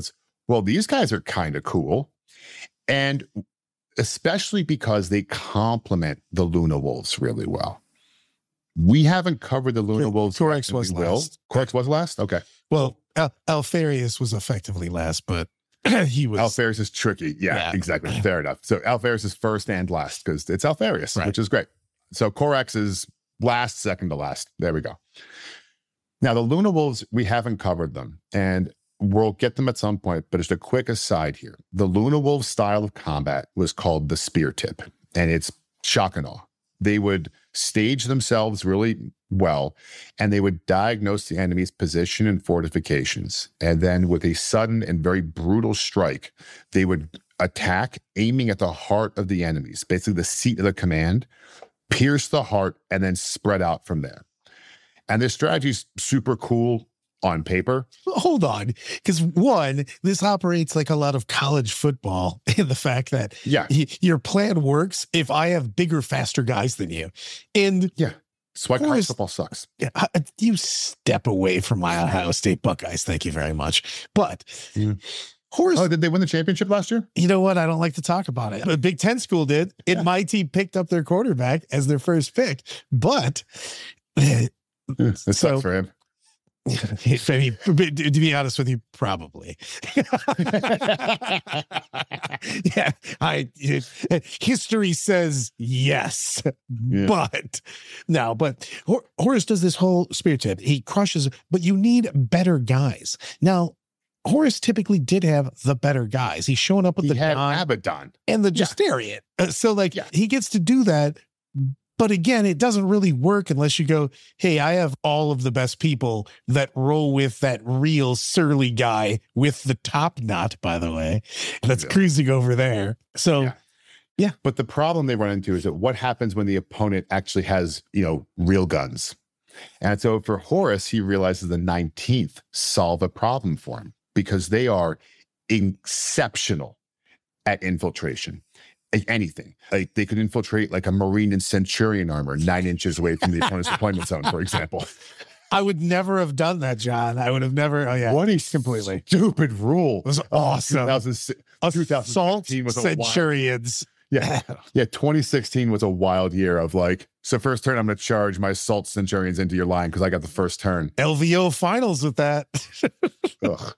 well, these guys are kind of cool. And especially because they complement the Luna Wolves really well. We haven't covered the Luna Wolves. Corax was last. Corax was last? Okay. Well, Al- Alfarius was effectively last, but he was. Alfarius is tricky. Yeah, Yeah. exactly. Fair enough. So Alfarius is first and last because it's Alfarius, Right. which is great. So Corax is last, second to last. There we go. Now, the Luna Wolves, we haven't covered them, and we'll get them at some point, but just a quick aside here. The Luna Wolf style of combat was called the spear tip, and it's shock and awe. They would stage themselves really well, and they would diagnose the enemy's position and fortifications. And then with a sudden and very brutal strike, they would attack, aiming at the heart of the enemies, basically the seat of the command, pierce the heart, and then spread out from there. And this strategy is super cool on paper. Hold on, because one, this operates like a lot of college football in the fact that Yeah. y- your plan works if I have bigger, faster guys than you. And Yeah. That's why Of course. college football sucks. yeah, uh, you step away from my Ohio State Buckeyes. Thank you very much. But Yeah. Horace, Oh, did they win the championship last year? you know what? I don't like to talk about it. The Big Ten school did. And Yeah. my team picked up their quarterback as their first pick. But It So- sucks for him. I mean, to be honest with you, probably. yeah, I history says yes, Yeah. but no, but Hor- Horus does this whole spear tip. He crushes, but you need better guys. Now, Horus typically did have the better guys. He's showing up with He the had Don Abaddon. and the Yeah. Justarian. Uh, So, like, Yeah. he gets to do that. But again, it doesn't really work unless you go, hey, I have all of the best people that roll with that real surly guy with the top knot, by the way, that's Yeah. cruising over there. So, Yeah. But the problem they run into is that what happens when the opponent actually has, you know, real guns? And so for Horus, he realizes the nineteenth solve a problem for him because they are exceptional at infiltration. Like anything. Like they could infiltrate like a Marine and Centurion armor nine inches away from the opponent's deployment zone, for example. I would never have done that, John. I would have never. Oh, yeah. What a completely. stupid rule. It was awesome. two thousand six Assault two thousand fifteen was a wild- Centurions. Yeah. Yeah. twenty sixteen was a wild year of like, so first turn, I'm going to charge my Salt Centurions into your line because I got the first turn. L V O finals with that. Ugh.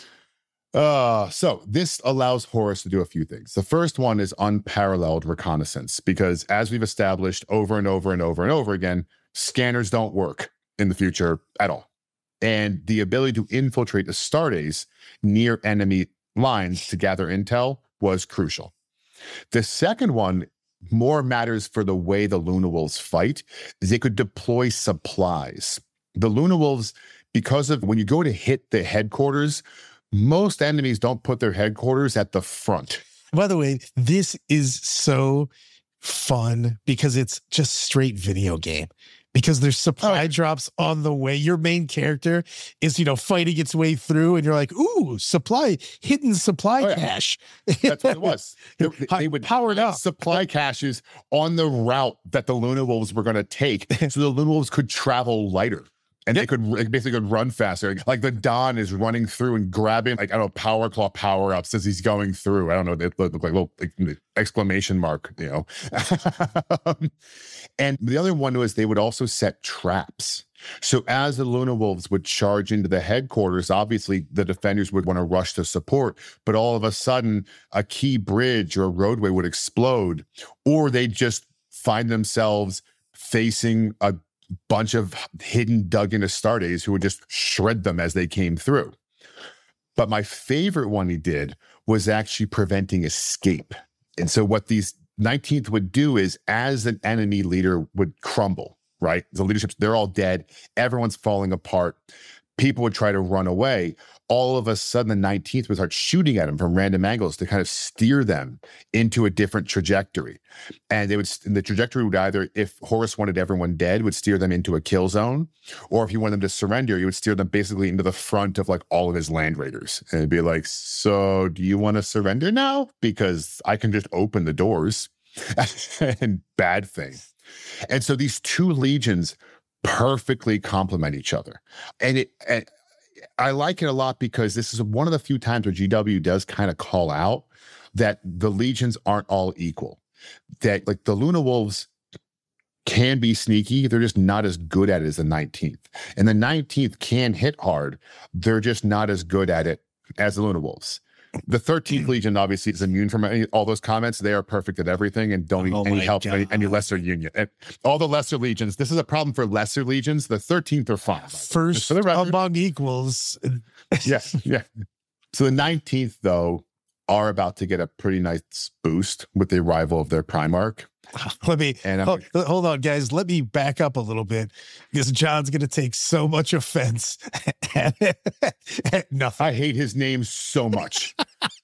Uh, so this allows Horus to do a few things. The first one is unparalleled reconnaissance, because as we've established over and over and over and over again, scanners don't work in the future at all. And the ability to infiltrate the Astartes near enemy lines to gather intel was crucial. The second one more matters for the way the Luna Wolves fight, is they could deploy supplies. The Luna Wolves, because of when you go to hit the headquarters, most enemies don't put their headquarters at the front. By the way, this is so fun because it's just straight video game. Because there's supply Oh. drops on the way. Your main character is, you know, fighting its way through, and you're like, ooh, supply, hidden supply Oh, yeah. cache. That's what it was. They, they would Powered up. supply caches on the route that the Luna Wolves were going to take, so the Luna Wolves could travel lighter. And they could like, basically could run faster. Like the Don is running through and grabbing, like, I don't know, power claw power ups as he's going through. I don't know. They look, look like little like, exclamation mark, you know. And the other one was they would also set traps. So as the Luna Wolves would charge into the headquarters, obviously the defenders would want to rush to support, but all of a sudden a key bridge or a roadway would explode, or they just find themselves facing a bunch of hidden dug in Astartes who would just shred them as they came through. But my favorite one he did was actually preventing escape. And so what these nineteenth would do is, as an enemy leader would crumble, right? The leadership, they're all dead. Everyone's falling apart. People would try to run away. All of a sudden, the nineteenth would start shooting at them from random angles to kind of steer them into a different trajectory. And they would, and the trajectory would either, if Horus wanted everyone dead, would steer them into a kill zone, or if he wanted them to surrender, he would steer them basically into the front of like all of his land raiders. And it'd be like, so do you want to surrender now? Because I can just open the doors. And bad thing. And so these two legions perfectly complement each other. And it, and I like it a lot because this is one of the few times where G W does kind of call out that the legions aren't all equal. That like the Luna Wolves can be sneaky. They're just not as good at it as the nineteenth. And the nineteenth can hit hard. They're just not as good at it as the Luna Wolves. The thirteenth Legion obviously is immune from any, all those comments. They are perfect at everything and don't Oh need any my help from any, God. any lesser union. And all the lesser legions, this is a problem for lesser legions. The thirteenth are fine. First For the record. among equals. Yeah, yeah. So the nineteenth, though, are about to get a pretty nice boost with the arrival of their Primarch. Let me And I'm- hold, hold on, guys. Let me back up a little bit because John's going to take so much offense at, at nothing. I hate his name so much.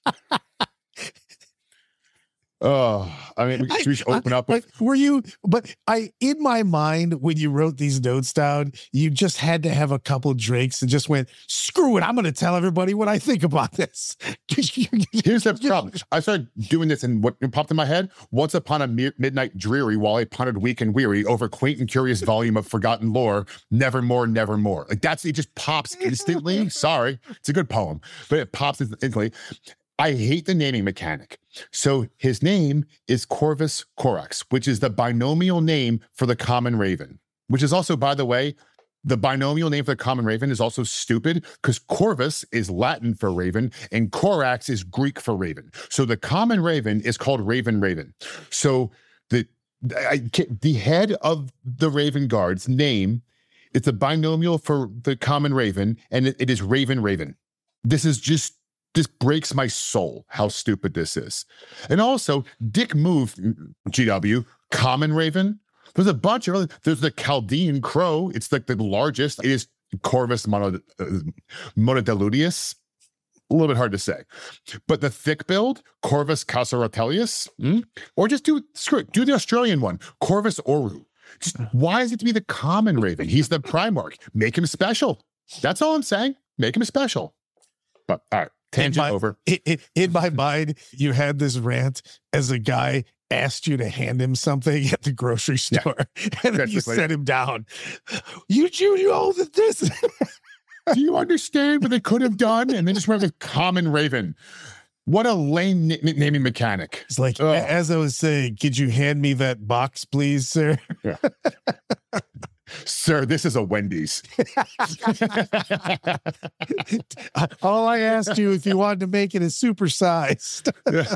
Oh, I mean, should we just open up with But were you? But I, in my mind, when you wrote these notes down, you just had to have a couple drinks and just went, "Screw it! I'm going to tell everybody what I think about this." Here's the problem. I started doing this, and what popped in my head: once upon a mi- midnight dreary, while I pondered weak and weary over quaint and curious volume of forgotten lore, nevermore, nevermore. Like that's it. Just pops instantly. Sorry, it's a good poem, but it pops instantly. I hate the naming mechanic. So his name is Corvus Corax, which is the binomial name for the common raven, which is also, by the way, the binomial name for the common raven is also stupid because Corvus is Latin for raven and Corax is Greek for raven. So the common raven is called Raven Raven. So the, I, the head of the Raven Guard's name, it's a binomial for the common raven, and it, it is Raven Raven. This is just This breaks my soul how stupid this is. And also, dick move, G W, common raven. There's a bunch of other, there's the Chaldean crow. It's like the largest. It is Corvus mono, uh, monodeludius. A little bit hard to say. But the thick build, Corvus casarotelius, hmm? Or just do, screw it, do the Australian one, Corvus oru. Just, why is it to be the common raven? He's the Primarch. Make him special. That's all I'm saying. Make him special. But all right. Tangent in my, over. In, in, in my mind, you had this rant as a guy asked you to hand him something at the grocery store, yeah. and then you Basically. set him down. You, you know that this. Do you understand what they could have done? And they just went with common raven. What a lame n- naming mechanic. It's like, Ugh. as I was saying, could you hand me that box, please, sir? Yeah. Sir, this is a Wendy's. All I asked you if you wanted to make it is supersized.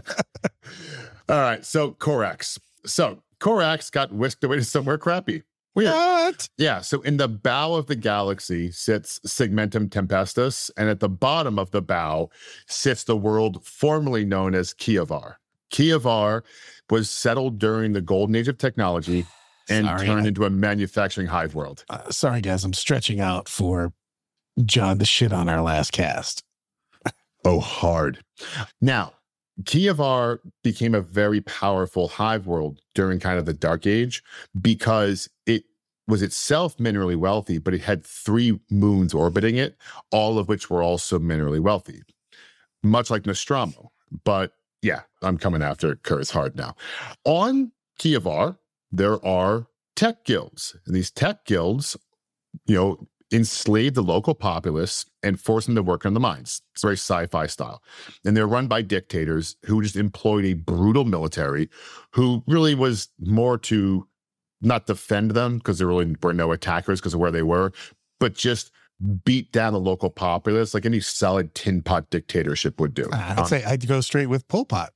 All right. So Corax. So Corax got whisked away to somewhere crappy. Weird. What? Yeah. So in the bow of the galaxy sits Segmentum Tempestus, and at the bottom of the bow sits the world formerly known as Kievar. Kievar was settled during the golden age of technology and Sorry, turned I- into a manufacturing hive world. Uh, sorry, guys. I'm stretching out for John to shit on our last cast. Oh, hard. Now, Kievar became a very powerful hive world during kind of the Dark Age because it was itself minerally wealthy, but it had three moons orbiting it, all of which were also minerally wealthy, much like Nostromo. But yeah, I'm coming after Kurz hard now. On Kievar, there are tech guilds, and these tech guilds, you know, enslave the local populace and force them to work on the mines. It's very sci-fi style. And they're run by dictators who just employed a brutal military who really was more to not defend them because there really were no attackers because of where they were, but just beat down the local populace like any solid tin pot dictatorship would do. I'd Um, say I'd go straight with Pol Pot.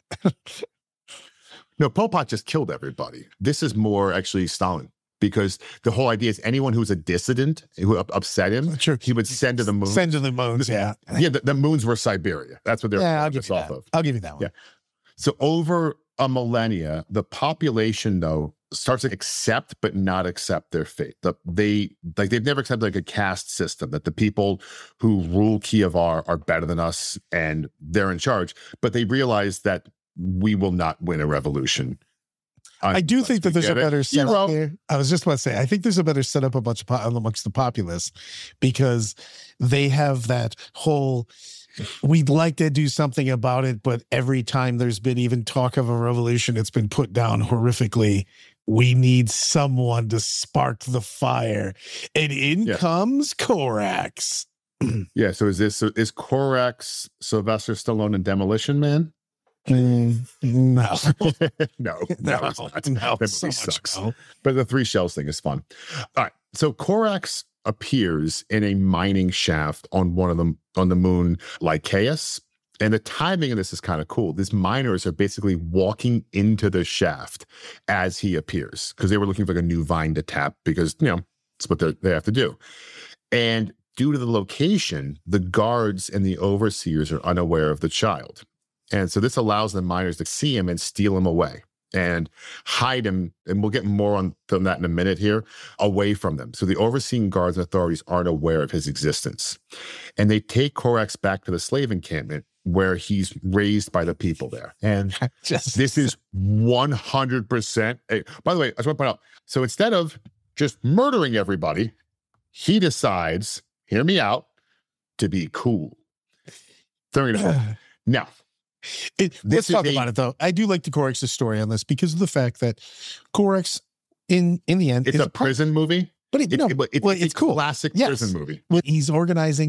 No, Pol Pot just killed everybody. This is more actually Stalin, because the whole idea is anyone who's a dissident who up- upset him, Sure. he would send to the moon. Send to the moons, yeah. Yeah, the, the moons were Siberia. That's what they're Yeah, I'll give us you off that. of. I'll give you that one. Yeah. So over a millennia, the population though starts to accept but not accept their fate. The, they like they've never accepted like a caste system that the people who rule Kievar are better than us and they're in charge. But they realize that we will not win a revolution. I do unless think that we there's a get it. better You're setup wrong. there. I was just about to say, I think there's a better setup amongst, amongst the populace because they have that whole, we'd like to do something about it, but every time there's been even talk of a revolution, it's been put down horrifically. We need someone to spark the fire. And in Yeah. comes Corax. Yeah. So is this is Korax Sylvester Stallone and Demolition Man? Mm, no. no, no, it's not. no, That movie so much sucks. no. But the three shells thing is fun. All right. So Korax appears in a mining shaft on one of them on the moon Lycaeus. And the timing of this is kind of cool. These miners are basically walking into the shaft as he appears because they were looking for like a new vine to tap because, you know, it's what they have to do. And due to the location, the guards and the overseers are unaware of the child. And so this allows the miners to see him and steal him away and hide him. And we'll get more on that in a minute here, away from them. So the overseeing guards and authorities aren't aware of his existence. And they take Korax back to the slave encampment where he's raised by the people there. And Just, this is one hundred percent. Hey, by the way, I just want to point out, so instead of just murdering everybody, he decides, hear me out, to be cool. Throwing it away. Now, It, let's This is talk a- about it, though. I do like the Korax's story on this because of the fact that Korax, in in the end, it's is a prison movie. But it, It- no, it- it's, well, it's it's a cool. classic Yes. prison movie. Well, he's organizing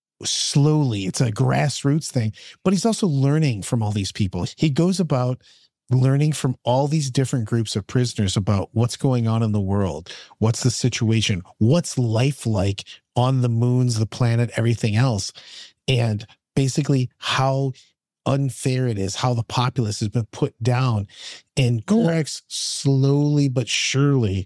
slowly. It's a grassroots thing, but he's also learning from all these people. He goes about learning from all these different groups of prisoners about what's going on in the world, what's the situation, what's life like on the moons, the planet, everything else, and basically how unfair it is, how the populace has been put down. And Korax slowly but surely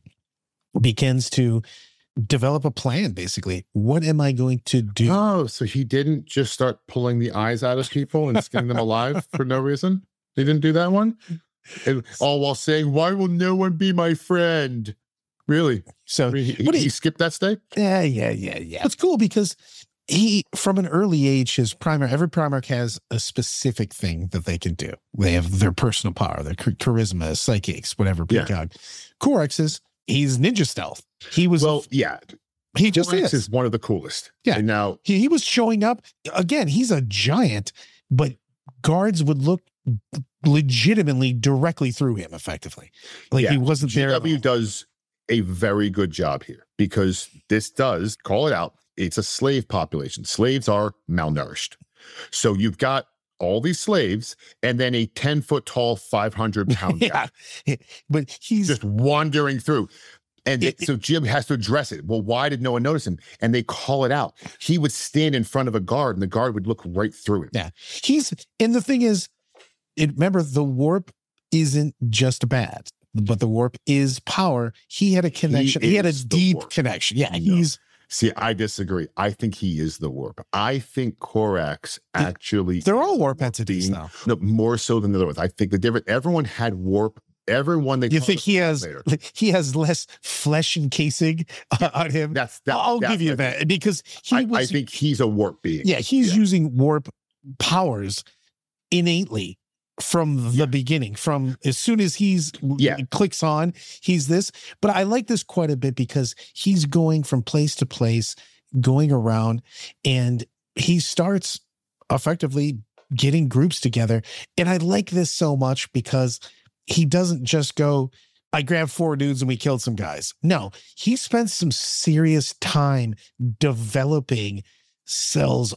begins to develop a plan, basically. What am I going to do? Oh, so he didn't just start pulling the eyes out of people and skinning them alive for no reason? He didn't do that one? And all while saying, why will no one be my friend? Really? So, I mean, he, but he he- skipped that step? yeah, yeah, yeah, yeah. It's cool because he, from an early age, his Primarch, every Primarch has a specific thing that they can do. They have their personal power, their char- charisma, psychics, whatever. Yeah. Yeah. Korax is, he's ninja stealth. He was, Well, yeah. he just Korax is. is one of the coolest. Yeah. And now, He, he was showing up. Again, he's a giant, but guards would look legitimately directly through him effectively. Like Yeah. he wasn't G there. at W all. does a very good job here because this does, call it out, it's a slave population. Slaves are malnourished. So you've got all these slaves and then a ten foot tall, five hundred pound guy Yeah. But he's just wandering through. And It- it, so Jim has to address it. Well, why did no one notice him? And they call it out. He would stand in front of a guard and the guard would look right through him. Yeah. He's, and the thing is, it, remember, the warp isn't just bad, but the warp is power. He had a connection. He, had a is the deep warp. connection. Yeah. No. He's, See, I disagree. I think he is the warp. I think Korax actually they're all is warp the entities being. now. No, more so than the other ones. I think the different, everyone had warp. Everyone they You call think it he has, later. he has less flesh encasing uh, on him? That's that. I'll that's give you the- that because he I, was, I think he's a warp being. yeah, he's Yeah. using warp powers innately from the Yeah. beginning. From as soon as he's Yeah. clicks on, he's this. But I like this quite a bit because he's going from place to place, going around, and he starts effectively getting groups together. And I like this so much because he doesn't just go, I grabbed four dudes and we killed some guys. No, he spent some serious time developing cells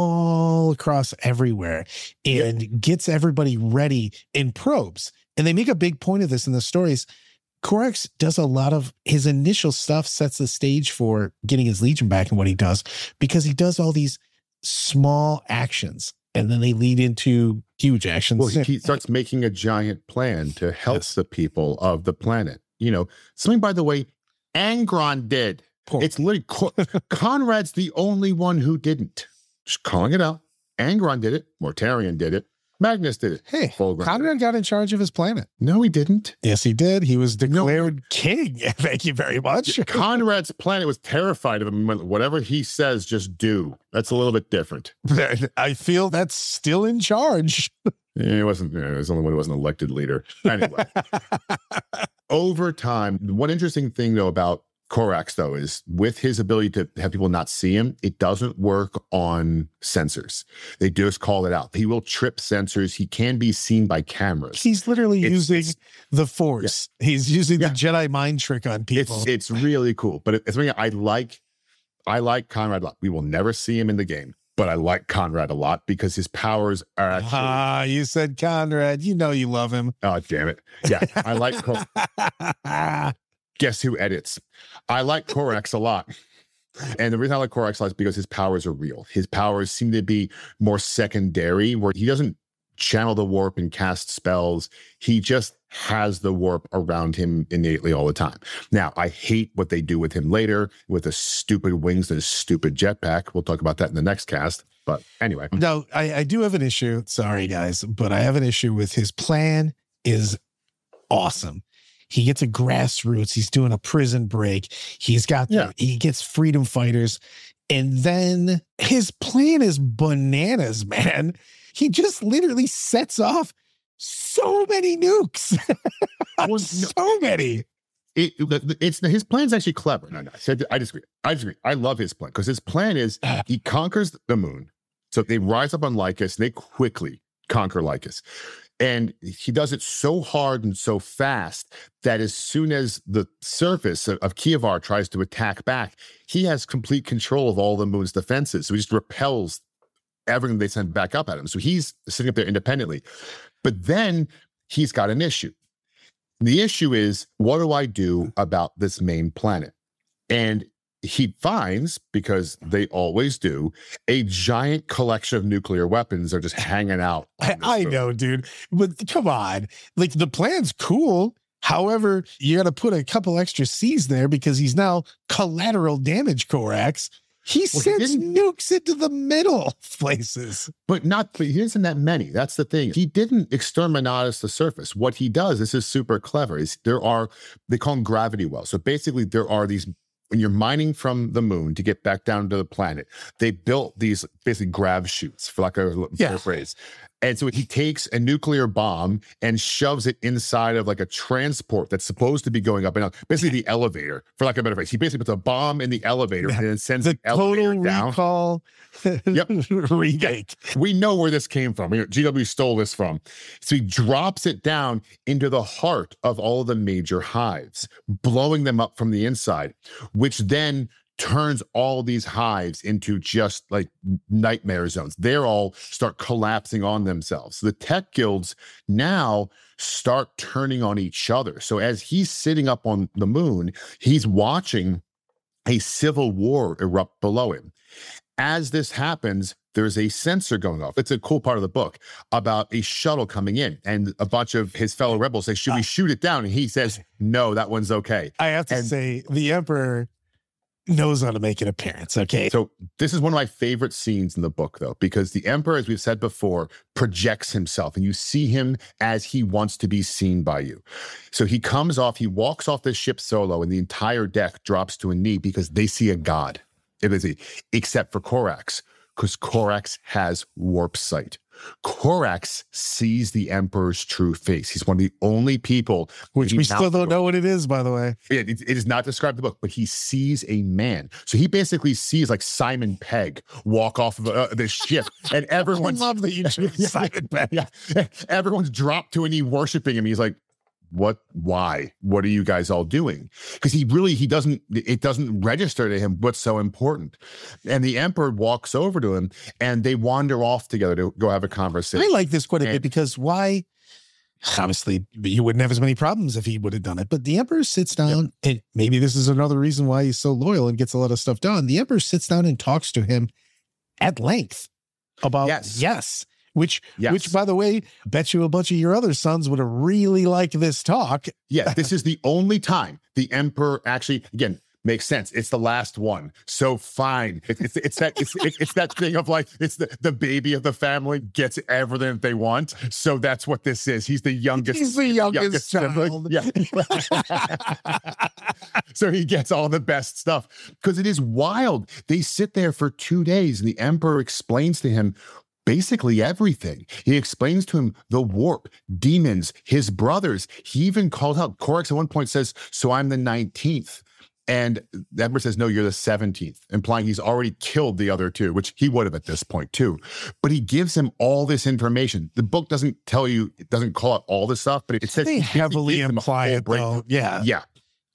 all across everywhere and gets everybody ready in probes. And they make a big point of this in the stories. Korax does a lot of his initial stuff, sets the stage for getting his Legion back and what he does, because he does all these small actions and then they lead into huge actions. Well, he, he starts making a giant plan to help Yes. the people of the planet. You know, something, by the way, Angron did. Poor- It's literally Co- Conrad's the only one who didn't. Just calling it out. Angron did it. Mortarion did it. Magnus did it. Hey, Fulgrim did it. Conrad got in charge of his planet. No, he didn't. Yes, he did. He was declared king. Thank you very much. Conrad's planet was terrified of him. When whatever he says, just do. That's a little bit different. I feel that's still in charge. Yeah, He wasn't. You know, he was the only one who wasn't elected leader. Anyway, over time, one interesting thing though about Korax though is with his ability to have people not see him, it doesn't work on sensors. They just call it out. He will trip sensors. He can be seen by cameras. He's literally It's- using it's- the Force. He's using Yeah. the Jedi mind trick on people. It's it's really cool, but it's something I like I like Conrad a lot. We will never see him in the game, but I like Conrad a lot because his powers are actually. Ah, you said Conrad. You know you love him. Oh, damn it. Yeah, I like. Cor- Guess who edits? I like Corax a lot. And the reason I like Corax a lot is because his powers are real. His powers seem to be more secondary, where he doesn't channel the warp and cast spells. He just has the warp around him innately all the time. Now, I hate what they do with him later with the stupid wings and his stupid jetpack. We'll talk about that in the next cast. But anyway. No, I, I do have an issue. Sorry, guys, but I have an issue with his plan is awesome. He gets a grassroots. He's doing a prison break. He's got, the, yeah. he gets freedom fighters. And then his plan is bananas, man. He just literally sets off so many nukes. Well, so no, many. It, it's his plan's actually clever. No, no, I disagree. I disagree. I love his plan because his plan is he conquers the moon. So they rise up on Lycus and they quickly conquer Lycus. And he does it so hard and so fast that as soon as the surface of, of Kievar tries to attack back, he has complete control of all the moon's defenses. So he just repels everything they send back up at him. So he's sitting up there independently. But then he's got an issue. The issue is, what do I do about this main planet? And he finds, because they always do, a giant collection of nuclear weapons are just hanging out. I, I know, dude. But come on. Like, the plan's cool. However, you got to put a couple extra C's there because he's now collateral damage Corax. He well, sends he nukes into the middle places. But not, but he isn't that many. That's the thing. He didn't exterminatus the surface. What he does, this is super clever, is there are, they call them gravity wells. So basically there are these, when you're mining from the moon to get back down to the planet, they built these basically grav chutes, for lack of a Yeah. phrase. And so he takes a nuclear bomb and shoves it inside of like a transport that's supposed to be going up and down. Basically the elevator, for lack of a better phrase. He basically puts a bomb in the elevator and then sends The the elevator total down. recall Yep. remake. We know where this came from. G W stole this from. So he drops it down into the heart of all the major hives, blowing them up from the inside, which then turns all these hives into just like nightmare zones. They're all start collapsing on themselves. So the tech guilds now start turning on each other. So as he's sitting up on the moon, he's watching a civil war erupt below him. As this happens, there's a sensor going off. It's a cool part of the book about a shuttle coming in, and a bunch of his fellow rebels say, should we shoot it down? And he says, no, that one's okay. I have to And- say, the Emperor knows how to make an appearance, okay? So this is one of my favorite scenes in the book, though, because the Emperor, as we've said before, projects himself, and you see him as he wants to be seen by you. So he comes off, he walks off the ship solo, and the entire deck drops to a knee because they see a god. It is a, except for Corax, because Corax has warp sight. Corax sees the Emperor's true face. He's one of the only people, Which we still don't know what it is, by the way. It, it, it is not described in the book, but he sees a man. So he basically sees like Simon Pegg walk off of uh, the ship, and everyone's I love that you chose Simon Pegg. Yeah, everyone's dropped to a knee worshiping him. He's like, what, why, what are you guys all doing? Because he really, he doesn't, it doesn't register to him what's so important. And the Emperor walks over to him and they wander off together to go have a conversation. I like this quite a And- bit because why? Obviously, you wouldn't have as many problems if he would have done it. But the Emperor sits down, and maybe this is another reason why he's so loyal and gets a lot of stuff done. The Emperor sits down and talks to him at length about Yes. yes. Which, Yes. which, by the way, bet you a bunch of your other sons would have really liked this talk. Yeah, this is the only time the Emperor actually, again, makes sense. It's the last one. So fine. It, it's it's that it's, it, it's that thing of like, it's the, the baby of the family gets everything that they want. So that's what this is. He's the youngest. He's the youngest, sibling. child. Yeah. So he gets all the best stuff because it is wild. They sit there for two days and the Emperor explains to him basically everything. He explains to him the warp, demons, his brothers. He even called out, Corax at one point says, so I'm the nineteenth. And the Emperor says, no, you're the seventeenth, implying he's already killed the other two, which he would have at this point too. But he gives him all this information. The book doesn't tell you, it doesn't call out all this stuff, but it says They it heavily gives him a imply whole it, breakdown. though. Yeah. Yeah.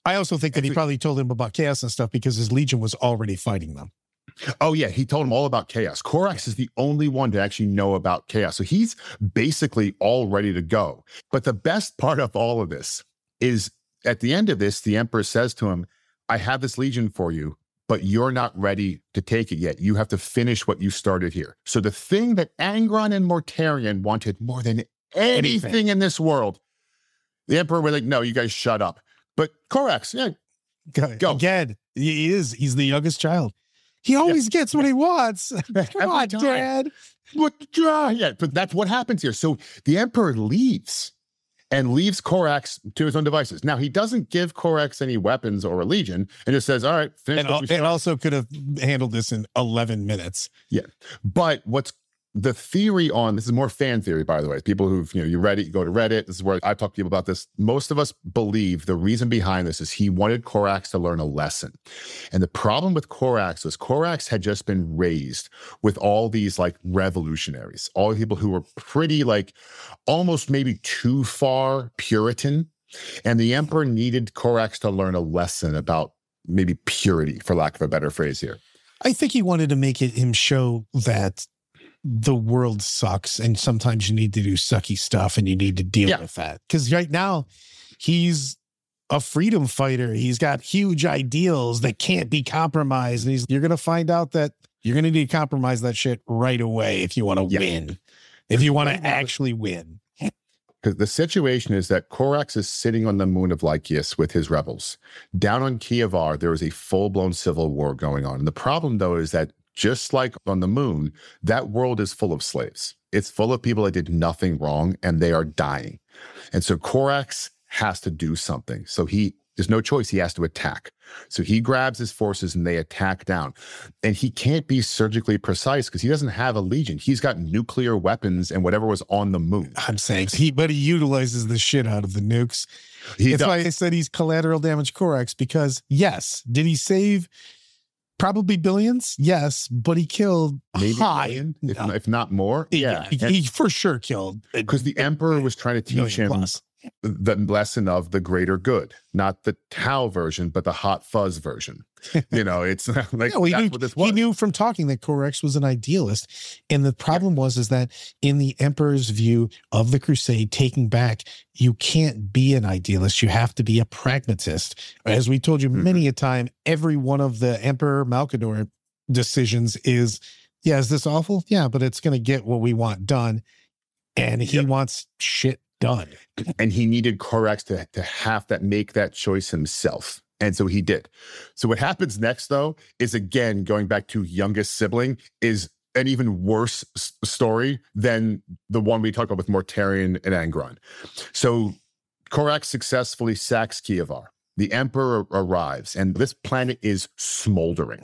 I also think that he probably told him about chaos and stuff because his legion was already fighting them. Oh, yeah. He told him all about chaos. Corax is the only one to actually know about chaos. So he's basically all ready to go. But the best part of all of this is at the end of this, the Emperor says to him, I have this legion for you, but you're not ready to take it yet. You have to finish what you started here. So the thing that Angron and Mortarion wanted more than anything, anything. in this world, the Emperor was like, no, you guys shut up. But Corax, yeah, go. go. Again, he is. He's the youngest child. He always yeah. gets what he wants. Come on, time. Dad. What? Yeah, but that's what happens here. So the Emperor leaves and leaves Corax to his own devices. Now, he doesn't give Corax any weapons or a legion and just says, all right, finish and, what and also could have handled this in eleven minutes. Yeah. But what's the theory on, this is more fan theory, by the way, people who've, you know, you read it, you go to Reddit, this is where I talk to people about this. Most of us believe the reason behind this is he wanted Corax to learn a lesson. And the problem with Corax was Corax had just been raised with all these like revolutionaries, all the people who were pretty like almost maybe too far Puritan. And the Emperor needed Corax to learn a lesson about maybe purity, for lack of a better phrase here. I think he wanted to make it him show that the world sucks and sometimes you need to do sucky stuff and you need to deal yeah. with that. Because right now he's a freedom fighter. He's got huge ideals that can't be compromised. And he's, you're going to find out that you're going to need to compromise that shit right away if you want to yeah. win, if you want to actually win. Because the situation is that Corax is sitting on the moon of Lycius with his rebels. Down on Kievar, there is a full-blown civil war going on. And the problem, though, is that just like on the moon, that world is full of slaves. It's full of people that did nothing wrong and they are dying. And so Corax has to do something. So he, there's no choice. He has to attack. So he grabs his forces and they attack down. And he can't be surgically precise because he doesn't have a legion. He's got nuclear weapons and whatever was on the moon. I'm saying, he, but he utilizes the shit out of the nukes. He That's does. why I said he's collateral damage Corax, because yes, did he save probably billions? Yes, but he killed maybe high, million, if, no. if not more. He, yeah, he, he for sure killed, because the Emperor was trying to teach him plus. the lesson of the greater good, not the Tau version, but the Hot Fuzz version. You know, it's like no, he, that's knew, what this was. He knew from talking that Corax was an idealist, and the problem yeah. was is that in the Emperor's view of the Crusade, taking back, you can't be an idealist. You have to be a pragmatist. As we told you mm-hmm. many a time, every one of the Emperor Malcador decisions is, yeah, is this awful? Yeah, but it's going to get what we want done, and he yep. wants shit done. And he needed Corax to, to have that, make that choice himself. And so he did. So what happens next, though, is again, going back to youngest sibling, is an even worse s- story than the one we talked about with Mortarion and Angron. So Corax successfully sacks Kievar. The Emperor arrives, and this planet is smoldering.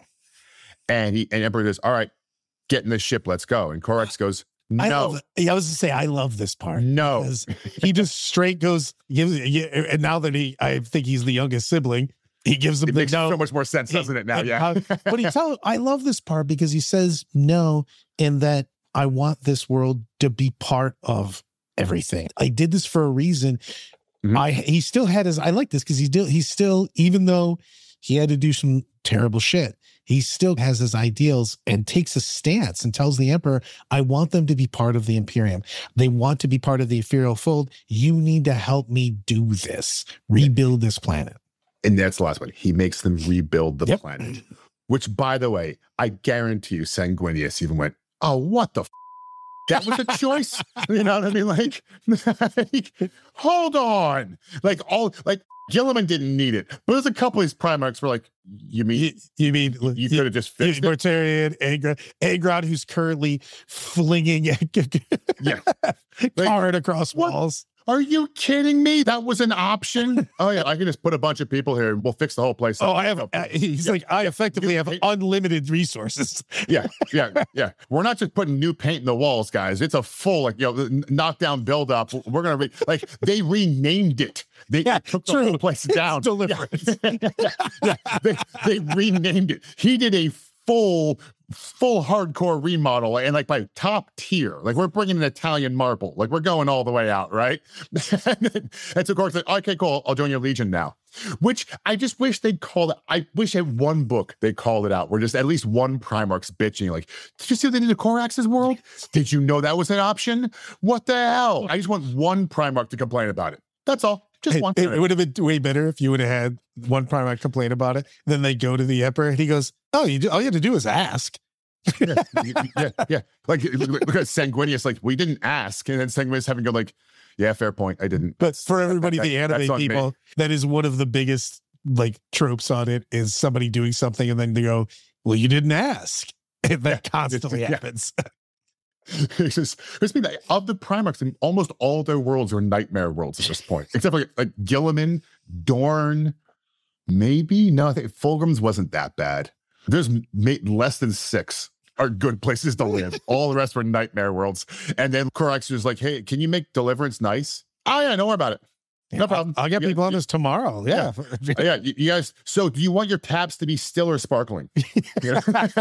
And he and Emperor goes, all right, get in the ship, let's go. And Corax goes, no. I, love it. I was to say, I love this part. No. Because he just straight goes, gives, and now that he, I think he's the youngest sibling, he gives him it the makes no. so much more sense, doesn't it now? And, yeah. uh, but he tell, I love this part because he says no, in that I want this world to be part of everything. I did this for a reason. Mm-hmm. I he still had his, I like this because he still, he's still, even though he had to do some terrible shit, he still has his ideals and takes a stance and tells the Emperor, I want them to be part of the Imperium. They want to be part of the Ethereal Fold. You need to help me do this, rebuild this planet. And that's the last one. He makes them rebuild the yep. planet, which, by the way, I guarantee you Sanguinius even went, oh, what the f-? That was a choice. You know what I mean? Like, like, hold on. Like, all, like, Gilliman didn't need it, but there's a couple of these Primarchs were like, you mean, you, you mean, you, you could have just fixed it? Mortarion, Angron, Angron, who's currently flinging yeah. card like, across what? walls. Are you kidding me? That was an option. Oh yeah, I can just put a bunch of people here and we'll fix the whole place. Oh, I have. Uh, he's yeah. like, I effectively have unlimited resources. yeah, yeah, yeah. We're not just putting new paint in the walls, guys. It's a full, like, you know, knockdown build up. We're gonna re- like they renamed it. They yeah, took true. the whole place down. Deliverance. Yeah. yeah. They, they renamed it. He did a full, full hardcore remodel and like by top tier. Like we're bringing an Italian marble. Like we're going all the way out, right? and, and so Korrac's like, okay, cool. I'll join your Legion now. Which I just wish they'd call it. I wish at one book they called it out. Where just at least one Primarch's bitching like, did you see what they did to Korrax's world? Did you know that was an option? What the hell? I just want one Primarch to complain about it. That's all. Just It, one. it, it would have been way better if you would have had one Primarch complain about it. Then they go to the Emperor and he goes, oh, you do, all you had to do is ask. yeah, yeah, yeah. Like, look at Sanguinius, like, we didn't ask. And then Sanguinius having to go like, yeah, fair point. I didn't. But for everybody, that, the that, anime people, me. that is one of the biggest like tropes on it is somebody doing something and then they go, well, you didn't ask. And that yeah, constantly yeah. happens. It's just, it's been like, of the Primarchs, and almost all their worlds are nightmare worlds at this point, except for like, like Guilliman, Dorne, maybe. No, I think Fulgrim's wasn't that bad. There's ma- less than six are good places to live. All the rest were nightmare worlds. And then Korrax was like, hey, can you make Deliverance nice? Oh, yeah, don't worry about it. No yeah, problem. I'll get you, people on this tomorrow. Yeah. Yeah. yeah you, you guys, so do you want your tabs to be still or sparkling? You know?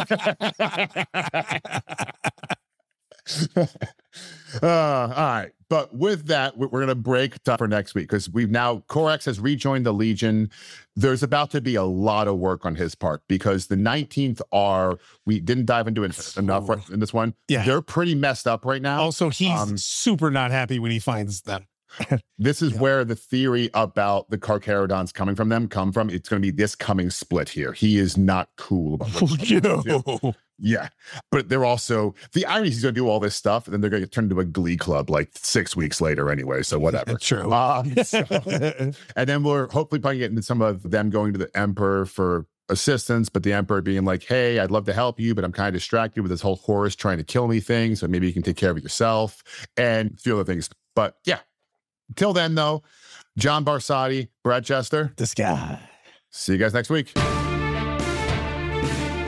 uh, all right. But with that, we're going to break for next week because we've now, Korrax has rejoined the Legion. There's about to be a lot of work on his part because the nineteenth are, we didn't dive into it enough right in this one. Yeah. They're pretty messed up right now. Also, he's um, super not happy when he finds them. This is yeah. where the theory about the Carcharodons coming from them come from. It's going to be this coming split here. He is not cool about what he's going to do. Yeah. But they're also, the irony is he's going to do all this stuff and then they're going to turn into a glee club like six weeks later anyway. So whatever. True. Um, so, and then we're hopefully probably getting into some of them going to the Emperor for assistance, but the Emperor being like, hey, I'd love to help you, but I'm kind of distracted with this whole Horus trying to kill me thing. So maybe you can take care of it yourself and a few other things. But yeah. Till then, though, John Barsotti, Brad Chester. This guy. See you guys next week.